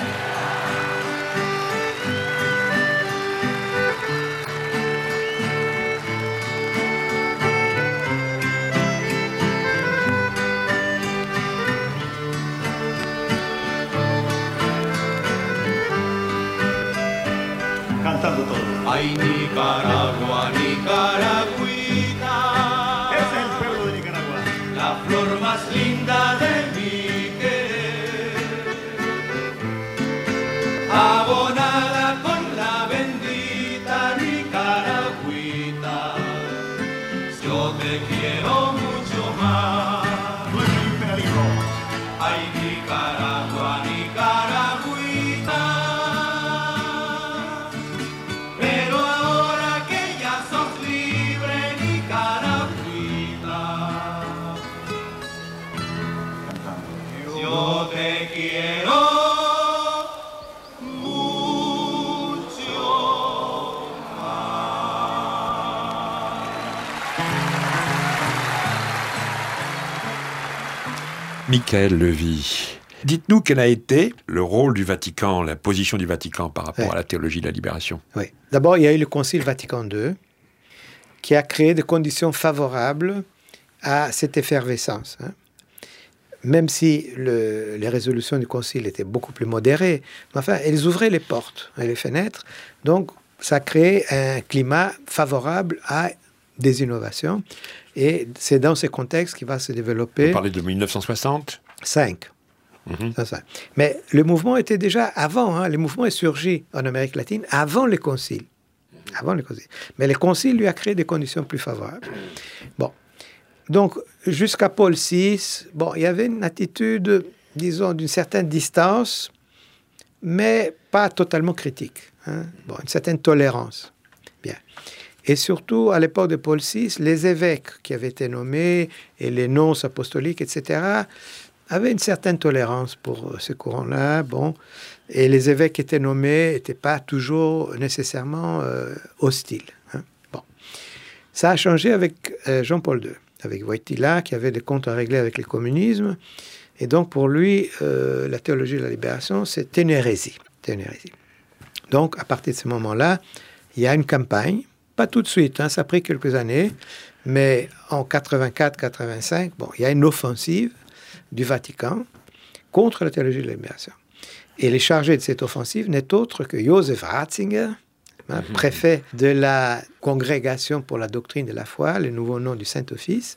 Cantando todo. Ay, Nicaragua, Nicaragüita, ese es el pueblo de Nicaragua, la flor más linda de mi querer, abonada con la bendita Nicaragüita, yo te quiero mucho más. Nuestro imperialismo. Ay, Nicaragua, Nicaragüita, pero ahora que ya sos libre, Nicaragüita, yo te quiero mucho más. Michael Levy, dites-nous quel a été le rôle du Vatican, la position du Vatican par rapport ouais. à la théologie de la libération. Oui. D'abord, il y a eu le Concile Vatican deux qui a créé des conditions favorables à cette effervescence. Hein. Même si le, les résolutions du Concile étaient beaucoup plus modérées, mais enfin, elles ouvraient les portes et les fenêtres. Donc, ça a créé un climat favorable à des innovations. Et c'est dans ce contexte qu'il va se développer... Vous parlez de mille neuf cent soixante ? cinq. Mm-hmm. Ça, ça. Mais le mouvement était déjà avant. Hein, le mouvement est surgi en Amérique latine avant les conciles. Avant les conciles. Mais le concile lui a créé des conditions plus favorables. Bon. Donc, jusqu'à Paul six, bon, il y avait une attitude, disons, d'une certaine distance, mais pas totalement critique. Hein. Bon, une certaine tolérance. Bien. Et surtout, à l'époque de Paul six, les évêques qui avaient été nommés et les nonces apostoliques, et cetera, avaient une certaine tolérance pour ce courant-là. Bon. Et les évêques qui étaient nommés n'étaient pas toujours nécessairement euh, hostiles. Hein. Bon. Ça a changé avec euh, Jean-Paul deux, avec Wojtyła, qui avait des comptes à régler avec le communisme. Et donc, pour lui, euh, la théologie de la libération, c'était une hérésie. C'était une hérésie. Donc, à partir de ce moment-là, il y a une campagne. Pas tout de suite, hein, ça a pris quelques années, mais en quatre-vingt-quatre quatre-vingt-cinq, bon, il y a une offensive du Vatican contre la théologie de la libération. Et les chargés de cette offensive n'est autre que Joseph Ratzinger, hein, mmh. préfet de la Congrégation pour la doctrine de la foi, le nouveau nom du Saint-Office,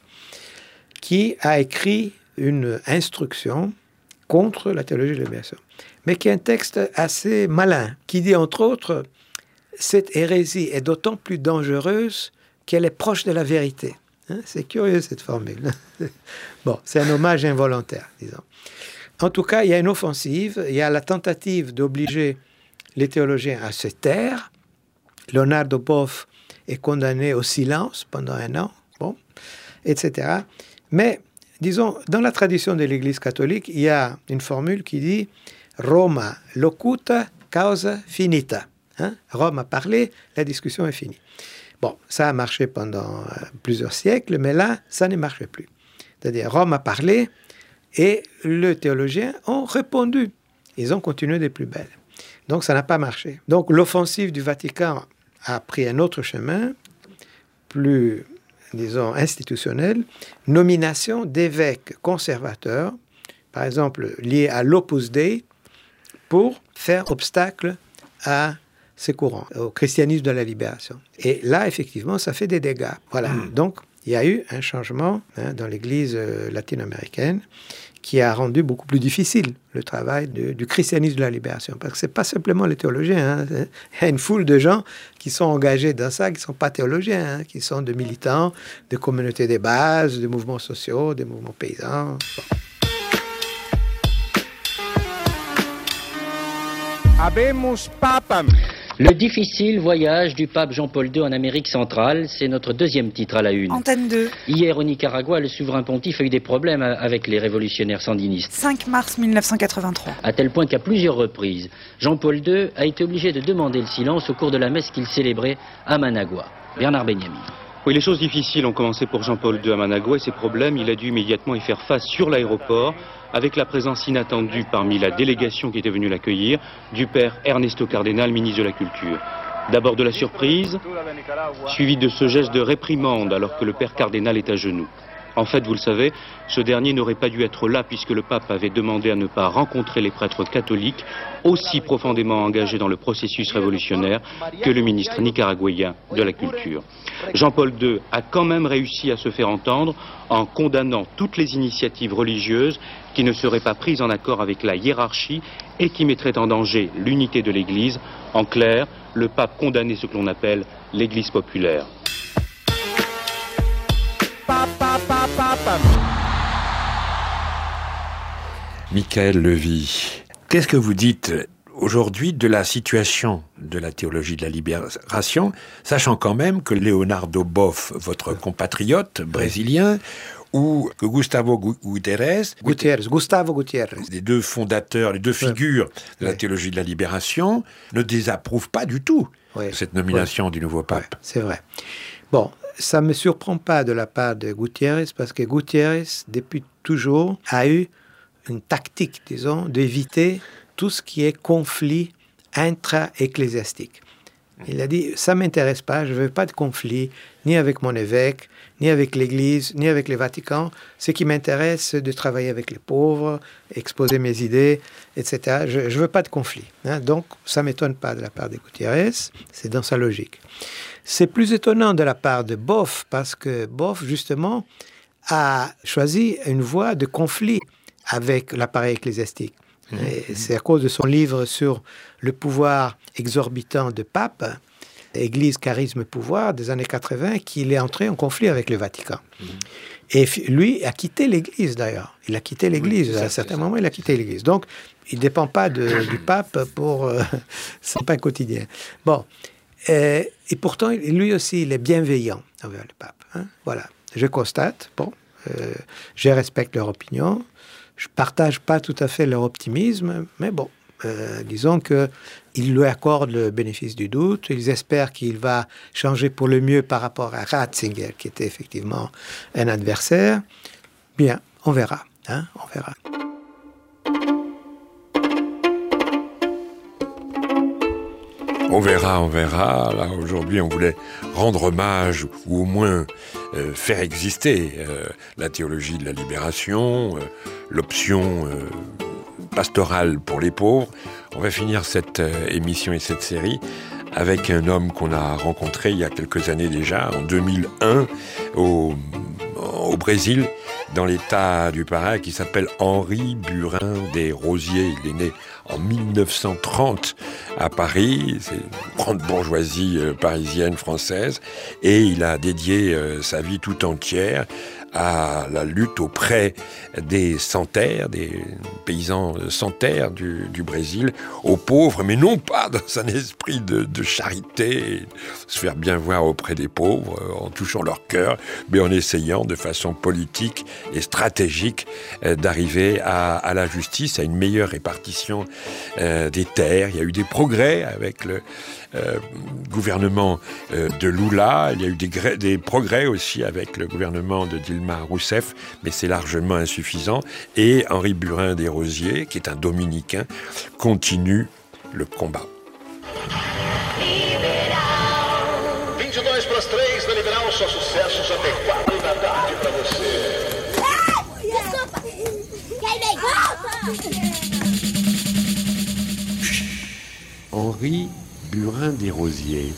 qui a écrit une instruction contre la théologie de la libération, mais qui est un texte assez malin, qui dit entre autres... Cette hérésie est d'autant plus dangereuse qu'elle est proche de la vérité. Hein, c'est curieux, cette formule. Bon, c'est un hommage involontaire, disons. En tout cas, il y a une offensive, il y a la tentative d'obliger les théologiens à se taire. Leonardo Boff est condamné au silence pendant un an, bon, et cetera. Mais, disons, dans la tradition de l'Église catholique, il y a une formule qui dit « Roma locuta, causa finita ». Hein? Rome a parlé, la discussion est finie. Bon, ça a marché pendant euh, plusieurs siècles, mais là, ça ne marchait plus. C'est-à-dire, Rome a parlé et les théologiens ont répondu. Ils ont continué des plus belles. Donc, ça n'a pas marché. Donc, l'offensive du Vatican a pris un autre chemin, plus disons, institutionnelle, nomination d'évêques conservateurs, par exemple liés à l'Opus Dei, pour faire obstacle à ces courants, au christianisme de la libération. Et là, effectivement, ça fait des dégâts. Voilà. Mmh. Donc, il y a eu un changement hein, dans l'Église euh, latino-américaine qui a rendu beaucoup plus difficile le travail de, du christianisme de la libération. Parce que ce n'est pas simplement les théologiens. Hein. Il y a une foule de gens qui sont engagés dans ça, qui ne sont pas théologiens, hein, qui sont de militants, de communautés des bases, de mouvements sociaux, des mouvements paysans. Bon. Habemus papam. Le difficile voyage du pape Jean-Paul deux en Amérique centrale, c'est notre deuxième titre à la une. Antenne deux. Hier au Nicaragua, le souverain pontife a eu des problèmes avec les révolutionnaires sandinistes. cinq mars mille neuf cent quatre-vingt-trois. À tel point qu'à plusieurs reprises, Jean-Paul deux a été obligé de demander le silence au cours de la messe qu'il célébrait à Managua. Bernard Benjamin. Oui, les choses difficiles ont commencé pour Jean-Paul deux à Managua et ces problèmes, il a dû immédiatement y faire face sur l'aéroport avec la présence inattendue parmi la délégation qui était venue l'accueillir du père Ernesto Cardenal, ministre de la Culture. D'abord de la surprise, suivi de ce geste de réprimande alors que le père Cardenal est à genoux. En fait, vous le savez, ce dernier n'aurait pas dû être là puisque le pape avait demandé à ne pas rencontrer les prêtres catholiques aussi profondément engagés dans le processus révolutionnaire que le ministre nicaraguayen de la Culture. Jean-Paul deux a quand même réussi à se faire entendre en condamnant toutes les initiatives religieuses qui ne seraient pas prises en accord avec la hiérarchie et qui mettraient en danger l'unité de l'Église. En clair, le pape condamnait ce que l'on appelle l'Église populaire. Michael Levy, qu'est-ce que vous dites aujourd'hui de la situation de la théologie de la libération, sachant quand même que Leonardo Boff, votre compatriote brésilien, ou que Gustavo Gutiérrez, Gutiérrez, Gustavo Gutiérrez, les deux fondateurs, les deux figures oui. de la théologie de la libération, ne désapprouvent pas du tout oui. cette nomination oui. du nouveau pape. Oui, c'est vrai. Bon, ça ne me surprend pas de la part de Gutiérrez, parce que Gutiérrez, depuis toujours, a eu une tactique, disons, d'éviter tout ce qui est conflit intra-ecclésiastique. Il a dit, ça ne m'intéresse pas, je ne veux pas de conflit, ni avec mon évêque, ni avec l'Église, ni avec le Vatican. Ce qui m'intéresse, c'est de travailler avec les pauvres, exposer mes idées, et cetera. Je ne veux pas de conflit. Hein. Donc, ça ne m'étonne pas de la part de Gutiérrez, c'est dans sa logique. C'est plus étonnant de la part de Boff, parce que Boff, justement, a choisi une voie de conflit avec l'appareil ecclésiastique. Mmh. Et c'est à cause de son livre sur le pouvoir exorbitant de pape, Église, charisme, pouvoir, des années quatre-vingts, qu'il est entré en conflit avec le Vatican. Mmh. Et lui a quitté l'Église, d'ailleurs. Il a quitté l'Église. Oui, à un certain moment, il a quitté l'Église. Donc, il ne dépend pas de, du pape pour euh, son pain quotidien. Bon. Et, et pourtant, lui aussi, il est bienveillant envers le pape. Hein. Voilà. Je constate, bon, euh, je respecte leur opinion. Je ne partage pas tout à fait leur optimisme, mais bon, euh, disons qu'ils lui accordent le bénéfice du doute. Ils espèrent qu'il va changer pour le mieux par rapport à Ratzinger, qui était effectivement un adversaire. Bien, on verra, hein, on verra. On verra, on verra. Là, aujourd'hui, on voulait rendre hommage ou au moins euh, faire exister euh, la théologie de la libération, euh, l'option euh, pastorale pour les pauvres. On va finir cette euh, émission et cette série avec un homme qu'on a rencontré il y a quelques années déjà, en deux mille un, au, au Brésil, dans l'état du Pará, qui s'appelle Henri Burin des Rosiers. Il est né en mille neuf cent trente à Paris, c'est une grande bourgeoisie euh, parisienne, française, et il a dédié euh, sa vie tout entière à la lutte auprès des sans-terre, des paysans sans-terre du, du Brésil, aux pauvres, mais non pas dans un esprit de, de charité, se faire bien voir auprès des pauvres, en touchant leur cœur, mais en essayant de façon politique et stratégique euh, d'arriver à, à la justice, à une meilleure répartition euh, des terres. Il y a eu des progrès avec le euh, gouvernement euh, de Lula, il y a eu des, gré- des progrès aussi avec le gouvernement de Dilma Rousseff, mais c'est largement insuffisant. Et Henri Burin des Rosiers, qui est un dominicain, continue le combat. vinte e dois para as três da Liberal, só sucesso. processos adequados da tarde para você. Desculpa! Queimei! Volta! Henri Burin-Desrosiers.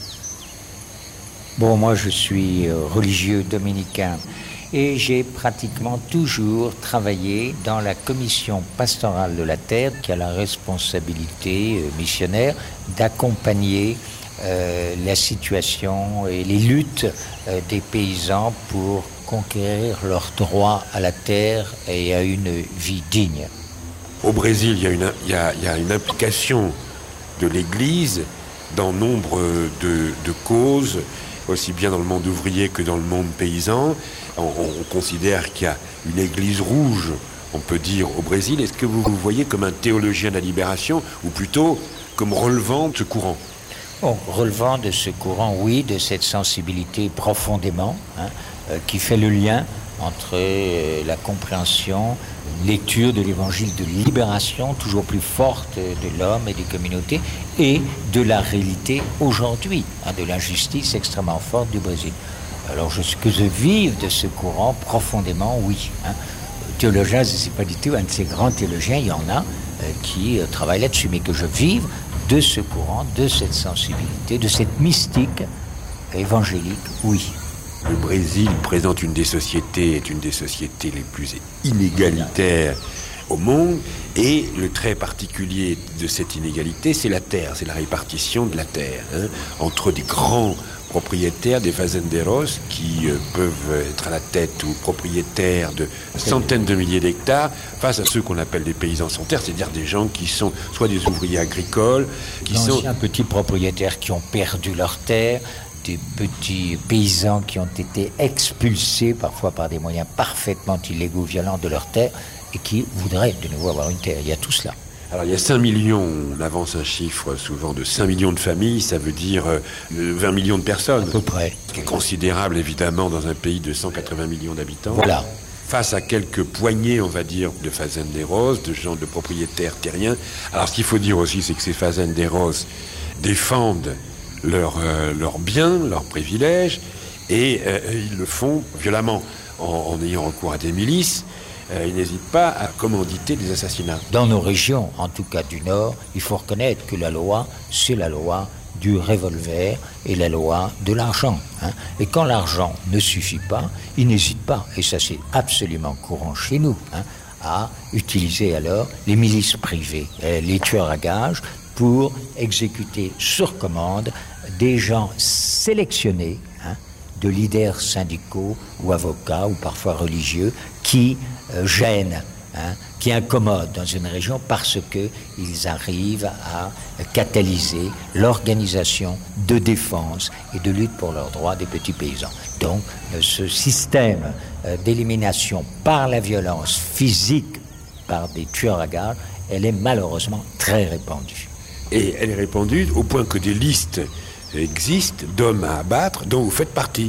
Bon, moi je suis religieux dominicain et j'ai pratiquement toujours travaillé dans la commission pastorale de la terre qui a la responsabilité missionnaire d'accompagner euh, la situation et les luttes euh, des paysans pour conquérir leur droit à la terre et à une vie digne. Au Brésil, il y a une, il y a, il y a une implication de l'Église dans nombre de, de causes, aussi bien dans le monde ouvrier que dans le monde paysan. On, on considère qu'il y a une Église rouge, on peut dire, au Brésil. Est-ce que vous vous voyez comme un théologien de la libération ou plutôt comme relevant de ce courant? Bon, relevant de ce courant, oui, de cette sensibilité profondément, hein, euh, qui fait le lien entre euh, la compréhension, lecture de l'évangile de libération toujours plus forte de l'homme et des communautés et de la réalité aujourd'hui, hein, de l'injustice extrêmement forte du Brésil. Alors je, que je vive de ce courant profondément, oui. Hein. Théologien, je ne suis pas du tout un de ces grands théologiens, il y en a euh, qui euh, travaillent là-dessus, mais que je vive de ce courant, de cette sensibilité, de cette mystique évangélique, oui. Le Brésil présente une des sociétés, est une des sociétés les plus inégalitaires au monde, et le trait particulier de cette inégalité, c'est la terre, c'est la répartition de la terre, hein, entre des grands propriétaires, des fazenderos, qui euh, peuvent être à la tête ou propriétaires de centaines de milliers d'hectares, face à ceux qu'on appelle des paysans sans terre, c'est-à-dire des gens qui sont soit des ouvriers agricoles, qui sont... D'anciens petits propriétaires qui ont perdu leur terre, des petits paysans qui ont été expulsés, parfois par des moyens parfaitement illégaux, violents de leur terre, et qui voudraient de nouveau avoir une terre. Il y a tout cela. Alors il y a cinq millions, on avance un chiffre souvent de cinq millions de familles, ça veut dire euh, vingt millions de personnes. À peu près. Ce qui est considérable évidemment dans un pays de cent quatre-vingts millions d'habitants. Voilà. Face à quelques poignées, on va dire, de fazenderos, de gens, de propriétaires terriens. Alors ce qu'il faut dire aussi, c'est que ces fazenderos défendent leurs euh, leur biens, leurs privilèges, et euh, ils le font violemment en, en ayant recours à des milices. Euh, ils n'hésitent pas à commanditer des assassinats. Dans nos régions, en tout cas du Nord, il faut reconnaître que la loi, c'est la loi du revolver et la loi de l'argent. Hein. Et quand l'argent ne suffit pas, ils n'hésitent pas, et ça c'est absolument courant chez nous, hein, à utiliser alors les milices privées, les tueurs à gages, pour exécuter sur commande des gens sélectionnés, hein, de leaders syndicaux ou avocats ou parfois religieux qui euh, gênent, hein, qui incommodent dans une région parce qu'ils arrivent à catalyser l'organisation de défense et de lutte pour leurs droits des petits paysans. Donc euh, ce système euh, d'élimination par la violence physique, par des tueurs à gages, elle est malheureusement très répandue. Et elle est répandue au point que des listes existent d'hommes à abattre dont vous faites partie.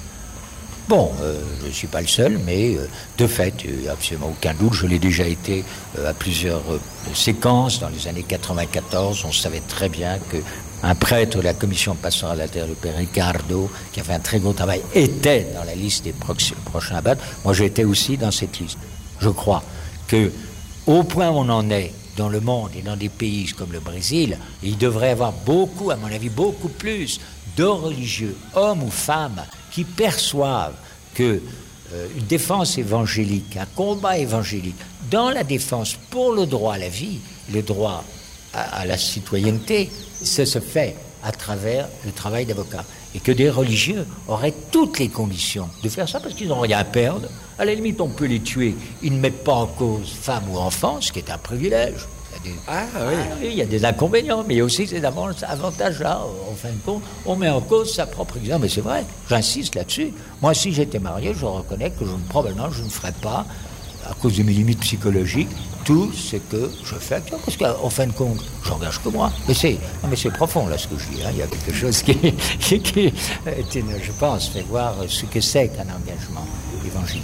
Bon, euh, je ne suis pas le seul, mais euh, de fait, il n'y a absolument aucun doute. Je l'ai déjà été euh, à plusieurs euh, séquences. Dans les années quatre-vingt-quatorze, on savait très bien qu'un prêtre de la commission pastorale de la terre, le père Ricardo, qui a fait un très gros travail, était dans la liste des prox- prochains à battre. Moi, j'étais aussi dans cette liste. Je crois que, au point où on en est, dans le monde et dans des pays comme le Brésil, il devrait y avoir beaucoup, à mon avis, beaucoup plus de religieux, hommes ou femmes, qui perçoivent que euh, une défense évangélique, un combat évangélique, dans la défense pour le droit à la vie, le droit à, à la citoyenneté, ça se fait à travers le travail d'avocat. Et que des religieux auraient toutes les conditions de faire ça parce qu'ils n'ont rien à perdre. À la limite, on peut les tuer. Ils ne mettent pas en cause femmes ou enfants, ce qui est un privilège. Il y a des, ah, oui. ah, oui, il y a des inconvénients, mais il y a aussi ces avantages-là. En fin de compte, on met en cause sa propre existence. Mais c'est vrai, j'insiste là-dessus. Moi, si j'étais marié, je reconnais que je, probablement je ne ferais pas, à cause de mes limites psychologiques, tout ce que je fais actuellement. Parce qu'en fin de compte, j'engage que moi. Mais c'est, non, mais c'est profond, là, ce que je dis. Hein. Il y a quelque chose qui, qui, qui, qui, je pense, fait voir ce que c'est qu'un engagement évangélique.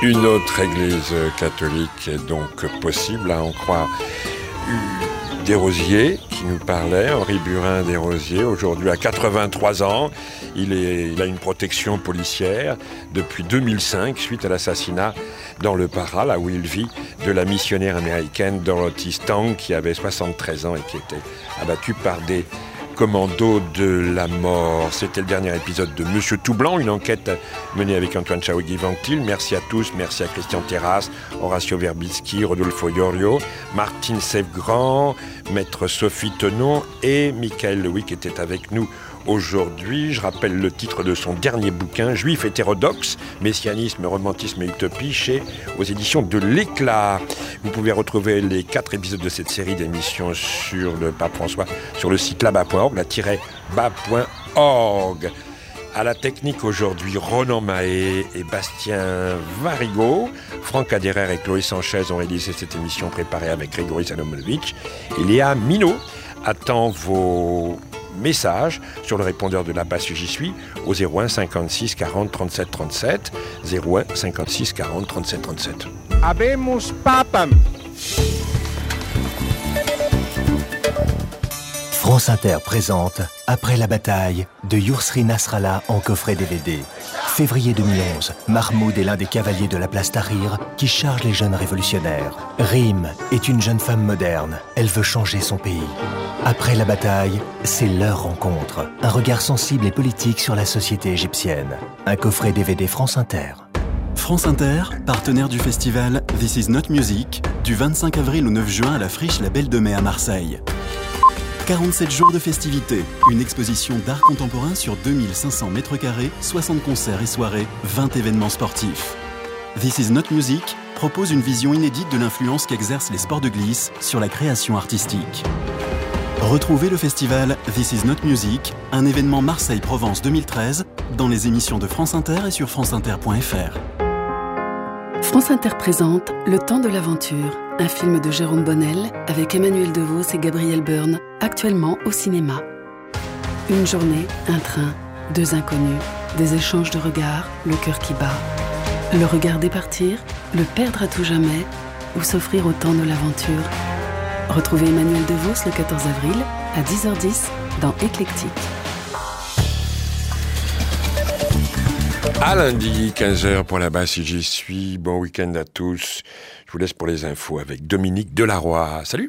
Une autre église catholique est donc possible, à en croire Desrosiers qui nous parlait, Henri Burin Desrosiers, aujourd'hui à quatre-vingt-trois ans. Il, est, il a une protection policière depuis deux mille cinq, suite à l'assassinat dans le Para, là où il vit, de la missionnaire américaine Dorothy Stang, qui avait soixante-treize ans et qui était abattue par des commandos de la mort. C'était le dernier épisode de Monsieur Tout Blanc, une enquête menée avec Antoine Chaoui-Guivantil. Merci à tous, merci à Christian Terrasse, Horacio Verbitsky, Rodolfo Iorio, Martine Sevgrand, Maître Sophie Tenon et Michael Lewy qui était avec nous aujourd'hui. Je rappelle le titre de son dernier bouquin, Juif hétérodoxe, Messianisme, romantisme et utopie, chez aux éditions de l'Éclat. Vous pouvez retrouver les quatre épisodes de cette série d'émissions sur le Pape François sur le site là-bas point org, la-bas point org. À la technique aujourd'hui, Ronan Mahé et Bastien Varigo. Franck Aderer et Chloé Sanchez ont réalisé cette émission préparée avec Grégory Salomonovitch. Et Léa Minot attend vos messages sur le répondeur de la base J'y suis au zéro un cinquante-six quarante trente-sept trente-sept, zéro un cinquante-six quarante trente-sept trente-sept. Habemus papam. France Inter présente Après la bataille de Yousri Nasrallah en coffret D V D. Février deux mille onze, Mahmoud est l'un des cavaliers de la place Tahrir qui charge les jeunes révolutionnaires. Rim est une jeune femme moderne. Elle veut changer son pays. Après la bataille, c'est leur rencontre. Un regard sensible et politique sur la société égyptienne. Un coffret D V D France Inter. France Inter, partenaire du festival This Is Not Music, du vingt-cinq avril au neuf juin à la Friche La Belle de Mai à Marseille. quarante-sept jours de festivités, une exposition d'art contemporain sur deux mille cinq cents mètres carrés, soixante concerts et soirées, vingt événements sportifs. This Is Not Music propose une vision inédite de l'influence qu'exercent les sports de glisse sur la création artistique. Retrouvez le festival This Is Not Music, un événement Marseille-Provence deux mille treize, dans les émissions de France Inter et sur franceinter point f r. France Inter présente Le Temps de l'aventure, un film de Jérôme Bonnel avec Emmanuel Devos et Gabriel Byrne, actuellement au cinéma. Une journée, un train, deux inconnus, des échanges de regards, le cœur qui bat. Le regarder partir, le perdre à tout jamais, ou s'offrir au temps de l'aventure. Retrouvez Emmanuel Devos le quatorze avril à dix heures dix dans Éclectique. À lundi, quinze heures pour la base si j'y suis. Bon week-end à tous. Je vous laisse pour les infos avec Dominique Delaroy. Salut!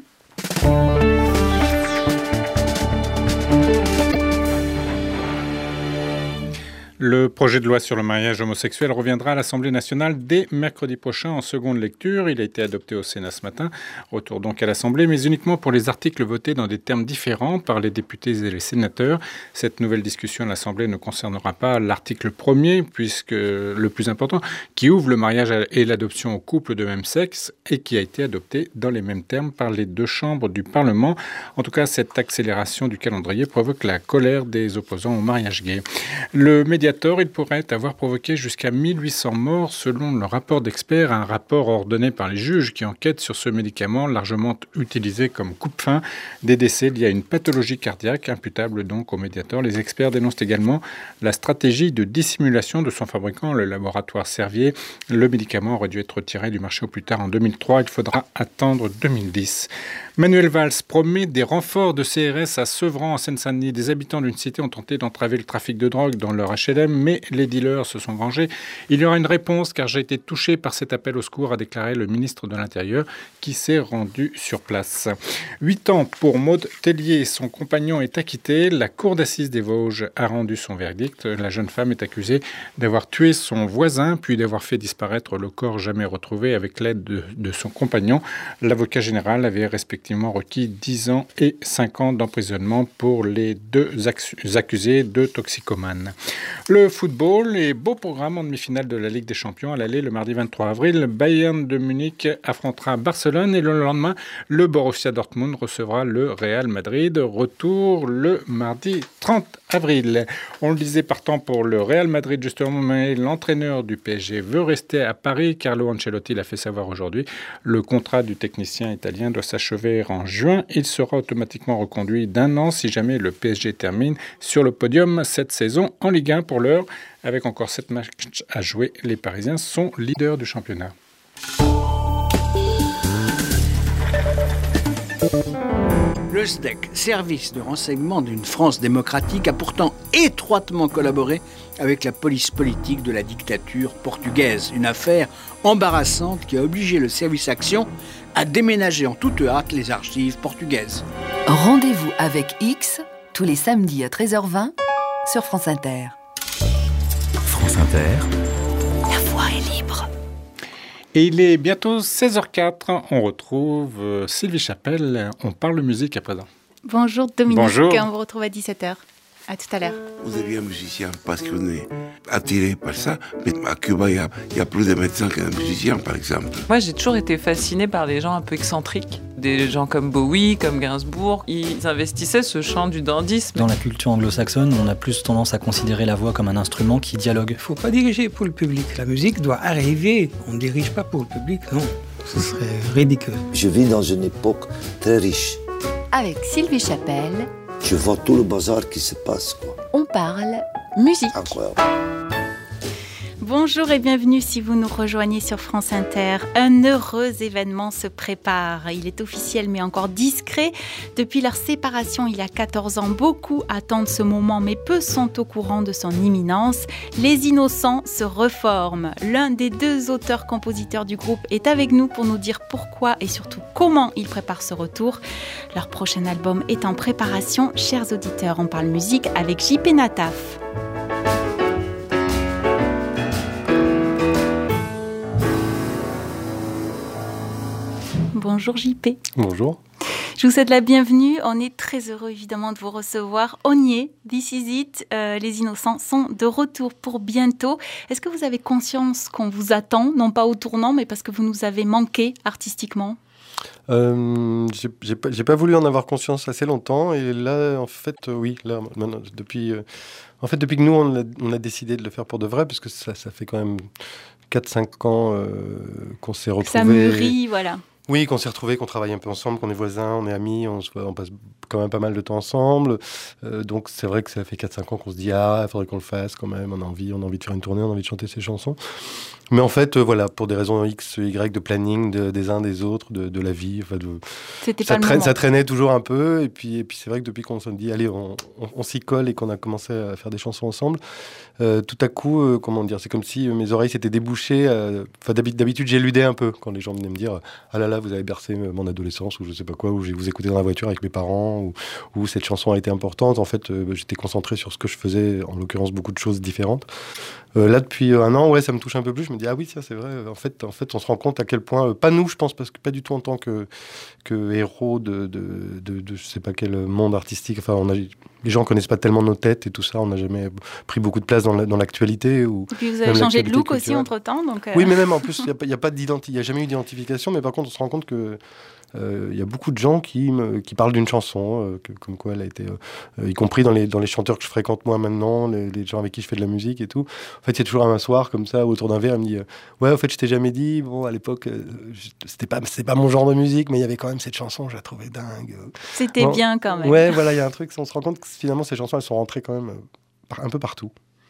Le projet de loi sur le mariage homosexuel reviendra à l'Assemblée nationale dès mercredi prochain en seconde lecture. Il a été adopté au Sénat ce matin. Retour donc à l'Assemblée, mais uniquement pour les articles votés dans des termes différents par les députés et les sénateurs. Cette nouvelle discussion à l'Assemblée ne concernera pas l'article premier, puisque le plus important, qui ouvre le mariage et l'adoption aux couples de même sexe et qui a été adopté dans les mêmes termes par les deux chambres du Parlement. En tout cas, cette accélération du calendrier provoque la colère des opposants au mariage gay. Le médiateur, il pourrait avoir provoqué jusqu'à mille huit cents morts selon le rapport d'experts, un rapport ordonné par les juges qui enquêtent sur ce médicament largement utilisé comme coupe-faim. Des décès liés à une pathologie cardiaque imputable donc au médiateur. Les experts dénoncent également la stratégie de dissimulation de son fabricant, le laboratoire Servier. Le médicament aurait dû être retiré du marché au plus tard en deux mille trois. Il faudra attendre deux mille dix. Manuel Valls promet des renforts de C R S à Sevran en Seine-Saint-Denis. Des habitants d'une cité ont tenté d'entraver le trafic de drogue dans leur H L M, mais les dealers se sont vengés. Il y aura une réponse car j'ai été touché par cet appel au secours, a déclaré le ministre de l'Intérieur qui s'est rendu sur place. Huit ans pour Maude Tellier. Son compagnon est acquitté. La cour d'assises des Vosges a rendu son verdict. La jeune femme est accusée d'avoir tué son voisin puis d'avoir fait disparaître le corps jamais retrouvé avec l'aide de, de son compagnon. L'avocat général avait respectivement requis dix ans et cinq ans d'emprisonnement pour les deux accusés de toxicomanes. Le football et beau programme en demi-finale de la Ligue des Champions à l'aller le mardi vingt-trois avril. Bayern de Munich affrontera Barcelone et le lendemain, le Borussia Dortmund recevra le Real Madrid. Retour le mardi trente avril. On le disait partant pour le Real Madrid justement, mais l'entraîneur du P S G veut rester à Paris. Carlo Ancelotti l'a fait savoir aujourd'hui. Le contrat du technicien italien doit s'achever en juin. Il sera automatiquement reconduit d'un an si jamais le P S G termine sur le podium cette saison en Ligue un. Pour l'heure, Avec encore sept matchs à jouer, les Parisiens sont leaders du championnat. Le S D E C, service de renseignement d'une France démocratique, a pourtant étroitement collaboré avec la police politique de la dictature portugaise. Une affaire embarrassante qui a obligé le service Action à déménager en toute hâte les archives portugaises. Rendez-vous avec X tous les samedis à treize heures vingt sur France Inter. France Inter. La voix est libre. Et il est bientôt seize heures quatre. On retrouve Sylvie Chapelle. On parle musique à présent. Bonjour Dominique. Bonjour. On vous retrouve à dix-sept heures. À tout à l'heure. Vous avez un musicien passionné, attiré par ça. Mais à Cuba, il y, y a plus de médecins qu'un musicien, par exemple. Moi, j'ai toujours été fascinée par les gens un peu excentriques. Des gens comme Bowie, comme Gainsbourg. Ils investissaient ce champ du dandysme. Dans la culture anglo-saxonne, on a plus tendance à considérer la voix comme un instrument qui dialogue. Il ne faut pas diriger pour le public. La musique doit arriver. On ne dirige pas pour le public, non. Ce serait ridicule. Je vis dans une époque très riche. Avec Sylvie Chapelle. Je vois tout le bazar qui se passe, quoi. On parle musique. Incroyable. Bonjour et bienvenue si vous nous rejoignez sur France Inter. Un heureux événement se prépare. Il est officiel mais encore discret. Depuis leur séparation il y a quatorze ans, beaucoup attendent ce moment mais peu sont au courant de son imminence. Les Innocents se reforment. L'un des deux auteurs-compositeurs du groupe est avec nous pour nous dire pourquoi et surtout comment ils préparent ce retour. Leur prochain album est en préparation. Chers auditeurs, on parle musique avec J P Nataf. Bonjour J P. Bonjour. Je vous souhaite la bienvenue. On est très heureux évidemment de vous recevoir. On y est, this is it. Euh, les Innocents sont de retour pour bientôt. Est-ce que vous avez conscience qu'on vous attend, non pas au tournant, mais parce que vous nous avez manqué artistiquement ? Euh, j'ai, j'ai, pas, j'ai pas voulu en avoir conscience assez longtemps et là en fait euh, oui là maintenant, depuis euh, en fait depuis que nous on a, on a décidé de le faire pour de vrai parce que ça, ça fait quand même quatre cinq ans euh, qu'on s'est retrouvés. Ça mûrit, voilà. Oui, qu'on s'est retrouvés, qu'on travaille un peu ensemble, qu'on est voisins, on est amis, on, se voit, on passe quand même pas mal de temps ensemble. Euh, donc c'est vrai que ça fait quatre cinq ans qu'on se dit « Ah, il faudrait qu'on le fasse quand même, on a envie, on a envie de faire une tournée, on a envie de chanter ses chansons. » Mais en fait, euh, voilà, pour des raisons X, Y, de planning de, des uns, des autres, de, de la vie, enfin de, C'était ça, pas le traîne, moment. ça traînait toujours un peu. Et puis, et puis c'est vrai que depuis qu'on s'est dit « Allez, on, on, on s'y colle » et qu'on a commencé à faire des chansons ensemble, euh, tout à coup, euh, comment dire, c'est comme si euh, mes oreilles s'étaient débouchées. Euh, d'habitude, d'habitude, j'éludais un peu quand les gens venaient me dire « Ah là là, vous avez bercé mon adolescence » ou je sais pas quoi, ou « Je vous écoutais dans la voiture avec mes parents » ou, ou « Cette chanson a été importante ». En fait, euh, j'étais concentré sur ce que je faisais, en l'occurrence beaucoup de choses différentes. Euh, là, depuis un an, ouais, ça me touche un peu plus. Je me dis, ah oui, ça, c'est vrai. En fait, en fait, on se rend compte à quel point, euh, pas nous, je pense, parce que pas du tout en tant que, que héros de, de, de, de je sais pas quel monde artistique. Enfin, on a, les gens connaissent pas tellement nos têtes et tout ça. On n'a jamais pris beaucoup de place dans, la, dans l'actualité. Ou et puis vous avez changé de look culturelle. Aussi entre-temps. Donc euh... Oui, mais même en plus, il n'y a, a, pas d'identi- y a jamais eu d'identification. Mais par contre, on se rend compte que il euh, y a beaucoup de gens qui, me, qui parlent d'une chanson, euh, que, comme quoi elle a été, euh, y compris dans les, dans les chanteurs que je fréquente moi maintenant, les, les gens avec qui je fais de la musique et tout. En fait, il y a toujours un soir comme ça, autour d'un verre, elle me dit euh, ouais, en fait, je t'ai jamais dit, bon, à l'époque, euh, c'était pas, c'était pas mon genre de musique, mais il y avait quand même cette chanson, je la trouvais dingue. C'était bon, bien quand même. Ouais, voilà, il y a un truc, on se rend compte que finalement, ces chansons, elles sont rentrées quand même euh, un peu partout.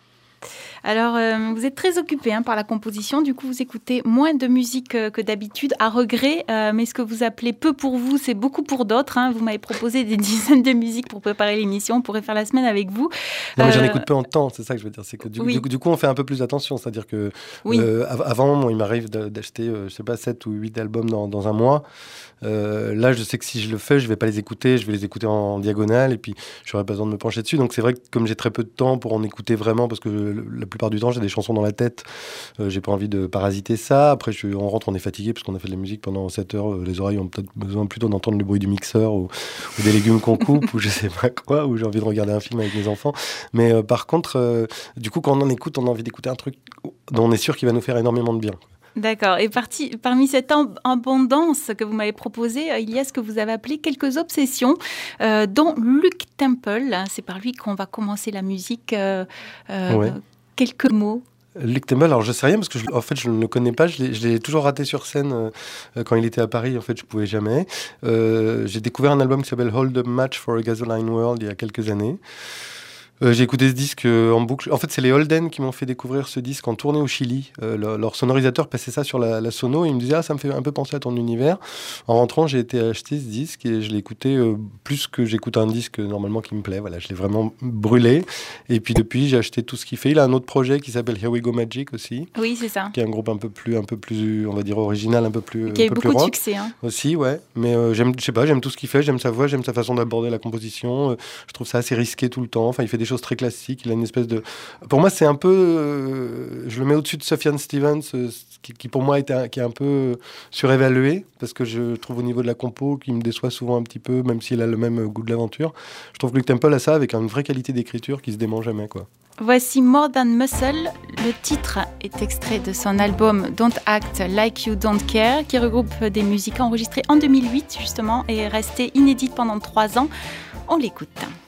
Alors, euh, vous êtes très occupé hein, par la composition. Du coup, vous écoutez moins de musique euh, que d'habitude, à regret. Euh, mais ce que vous appelez peu pour vous, c'est beaucoup pour d'autres. Hein. Vous m'avez proposé des dizaines de musiques pour préparer l'émission. On pourrait faire la semaine avec vous. Non, mais j'en écoute peu en temps. C'est ça que je veux dire. C'est que du, oui. du, du coup, on fait un peu plus attention. C'est-à-dire que oui. euh, avant, bon, il m'arrive d'acheter, euh, je sais pas, sept ou huit albums dans, dans un mois. Euh, là, je sais que si je le fais, je vais pas les écouter. Je vais les écouter en, en diagonale et puis j'aurai pas besoin de me pencher dessus. Donc, c'est vrai que comme j'ai très peu de temps pour en écouter vraiment, parce que le, la plupart du temps, j'ai des chansons dans la tête. Euh, j'ai pas envie de parasiter ça. Après, je, on rentre, on est fatigué parce qu'on a fait de la musique pendant sept heures. Les oreilles ont peut-être besoin plutôt d'entendre le bruit du mixeur ou, ou des légumes qu'on coupe ou je sais pas quoi, ou j'ai envie de regarder un film avec mes enfants. Mais euh, par contre, euh, du coup, quand on en écoute, on a envie d'écouter un truc dont on est sûr qu'il va nous faire énormément de bien. D'accord. Et parti, parmi cette amb- abondance que vous m'avez proposée, euh, il y a ce que vous avez appelé quelques obsessions, euh, dont Luke Temple. Hein, c'est par lui qu'on va commencer la musique. Euh, euh, ouais. Quelques mots. Luke Temple, alors je sais rien parce que je, en fait je ne le connais pas, je l'ai, je l'ai toujours raté sur scène euh, quand il était à Paris, en fait je pouvais jamais. Euh, j'ai découvert un album qui s'appelle Hold Up Match for a Gasoline World il y a quelques années. Euh, j'ai écouté ce disque euh, en boucle. En fait, c'est les Holden qui m'ont fait découvrir ce disque en tournée au Chili. Euh, leur, leur sonorisateur passait ça sur la, la sono et il me disait « Ah, ça me fait un peu penser à ton univers ». En rentrant, j'ai été acheter ce disque et je l'ai écouté euh, plus que j'écoute un disque euh, normalement qui me plaît. Voilà, je l'ai vraiment brûlé. Et puis depuis, j'ai acheté tout ce qu'il fait. Il a un autre projet qui s'appelle Here We Go Magic aussi. Oui, c'est ça. Qui est un groupe un peu plus, un peu plus, on va dire original, un peu plus, qui a un eu peu beaucoup plus de rock. succès. Hein. Aussi, ouais. Mais euh, j'aime, je sais pas, j'aime tout ce qu'il fait. J'aime sa voix, j'aime sa façon d'aborder la composition. Euh, je trouve ça assez risqué tout le temps. Enfin, il fait des choses très classiques. Il a une espèce de... Pour moi, c'est un peu... Euh, je le mets au-dessus de Sufjan Stevens, euh, qui, qui pour moi est un, qui est un peu surévalué, parce que je trouve au niveau de la compo, qui me déçoit souvent un petit peu, même s'il a le même goût de l'aventure. Je trouve que Luke Temple a ça avec une vraie qualité d'écriture qui se dément jamais, quoi. Voici More Than Muscle. Le titre est extrait de son album Don't Act Like You Don't Care, qui regroupe des musiques enregistrées en deux mille huit, justement, et est resté inédite pendant trois ans. On l'écoute.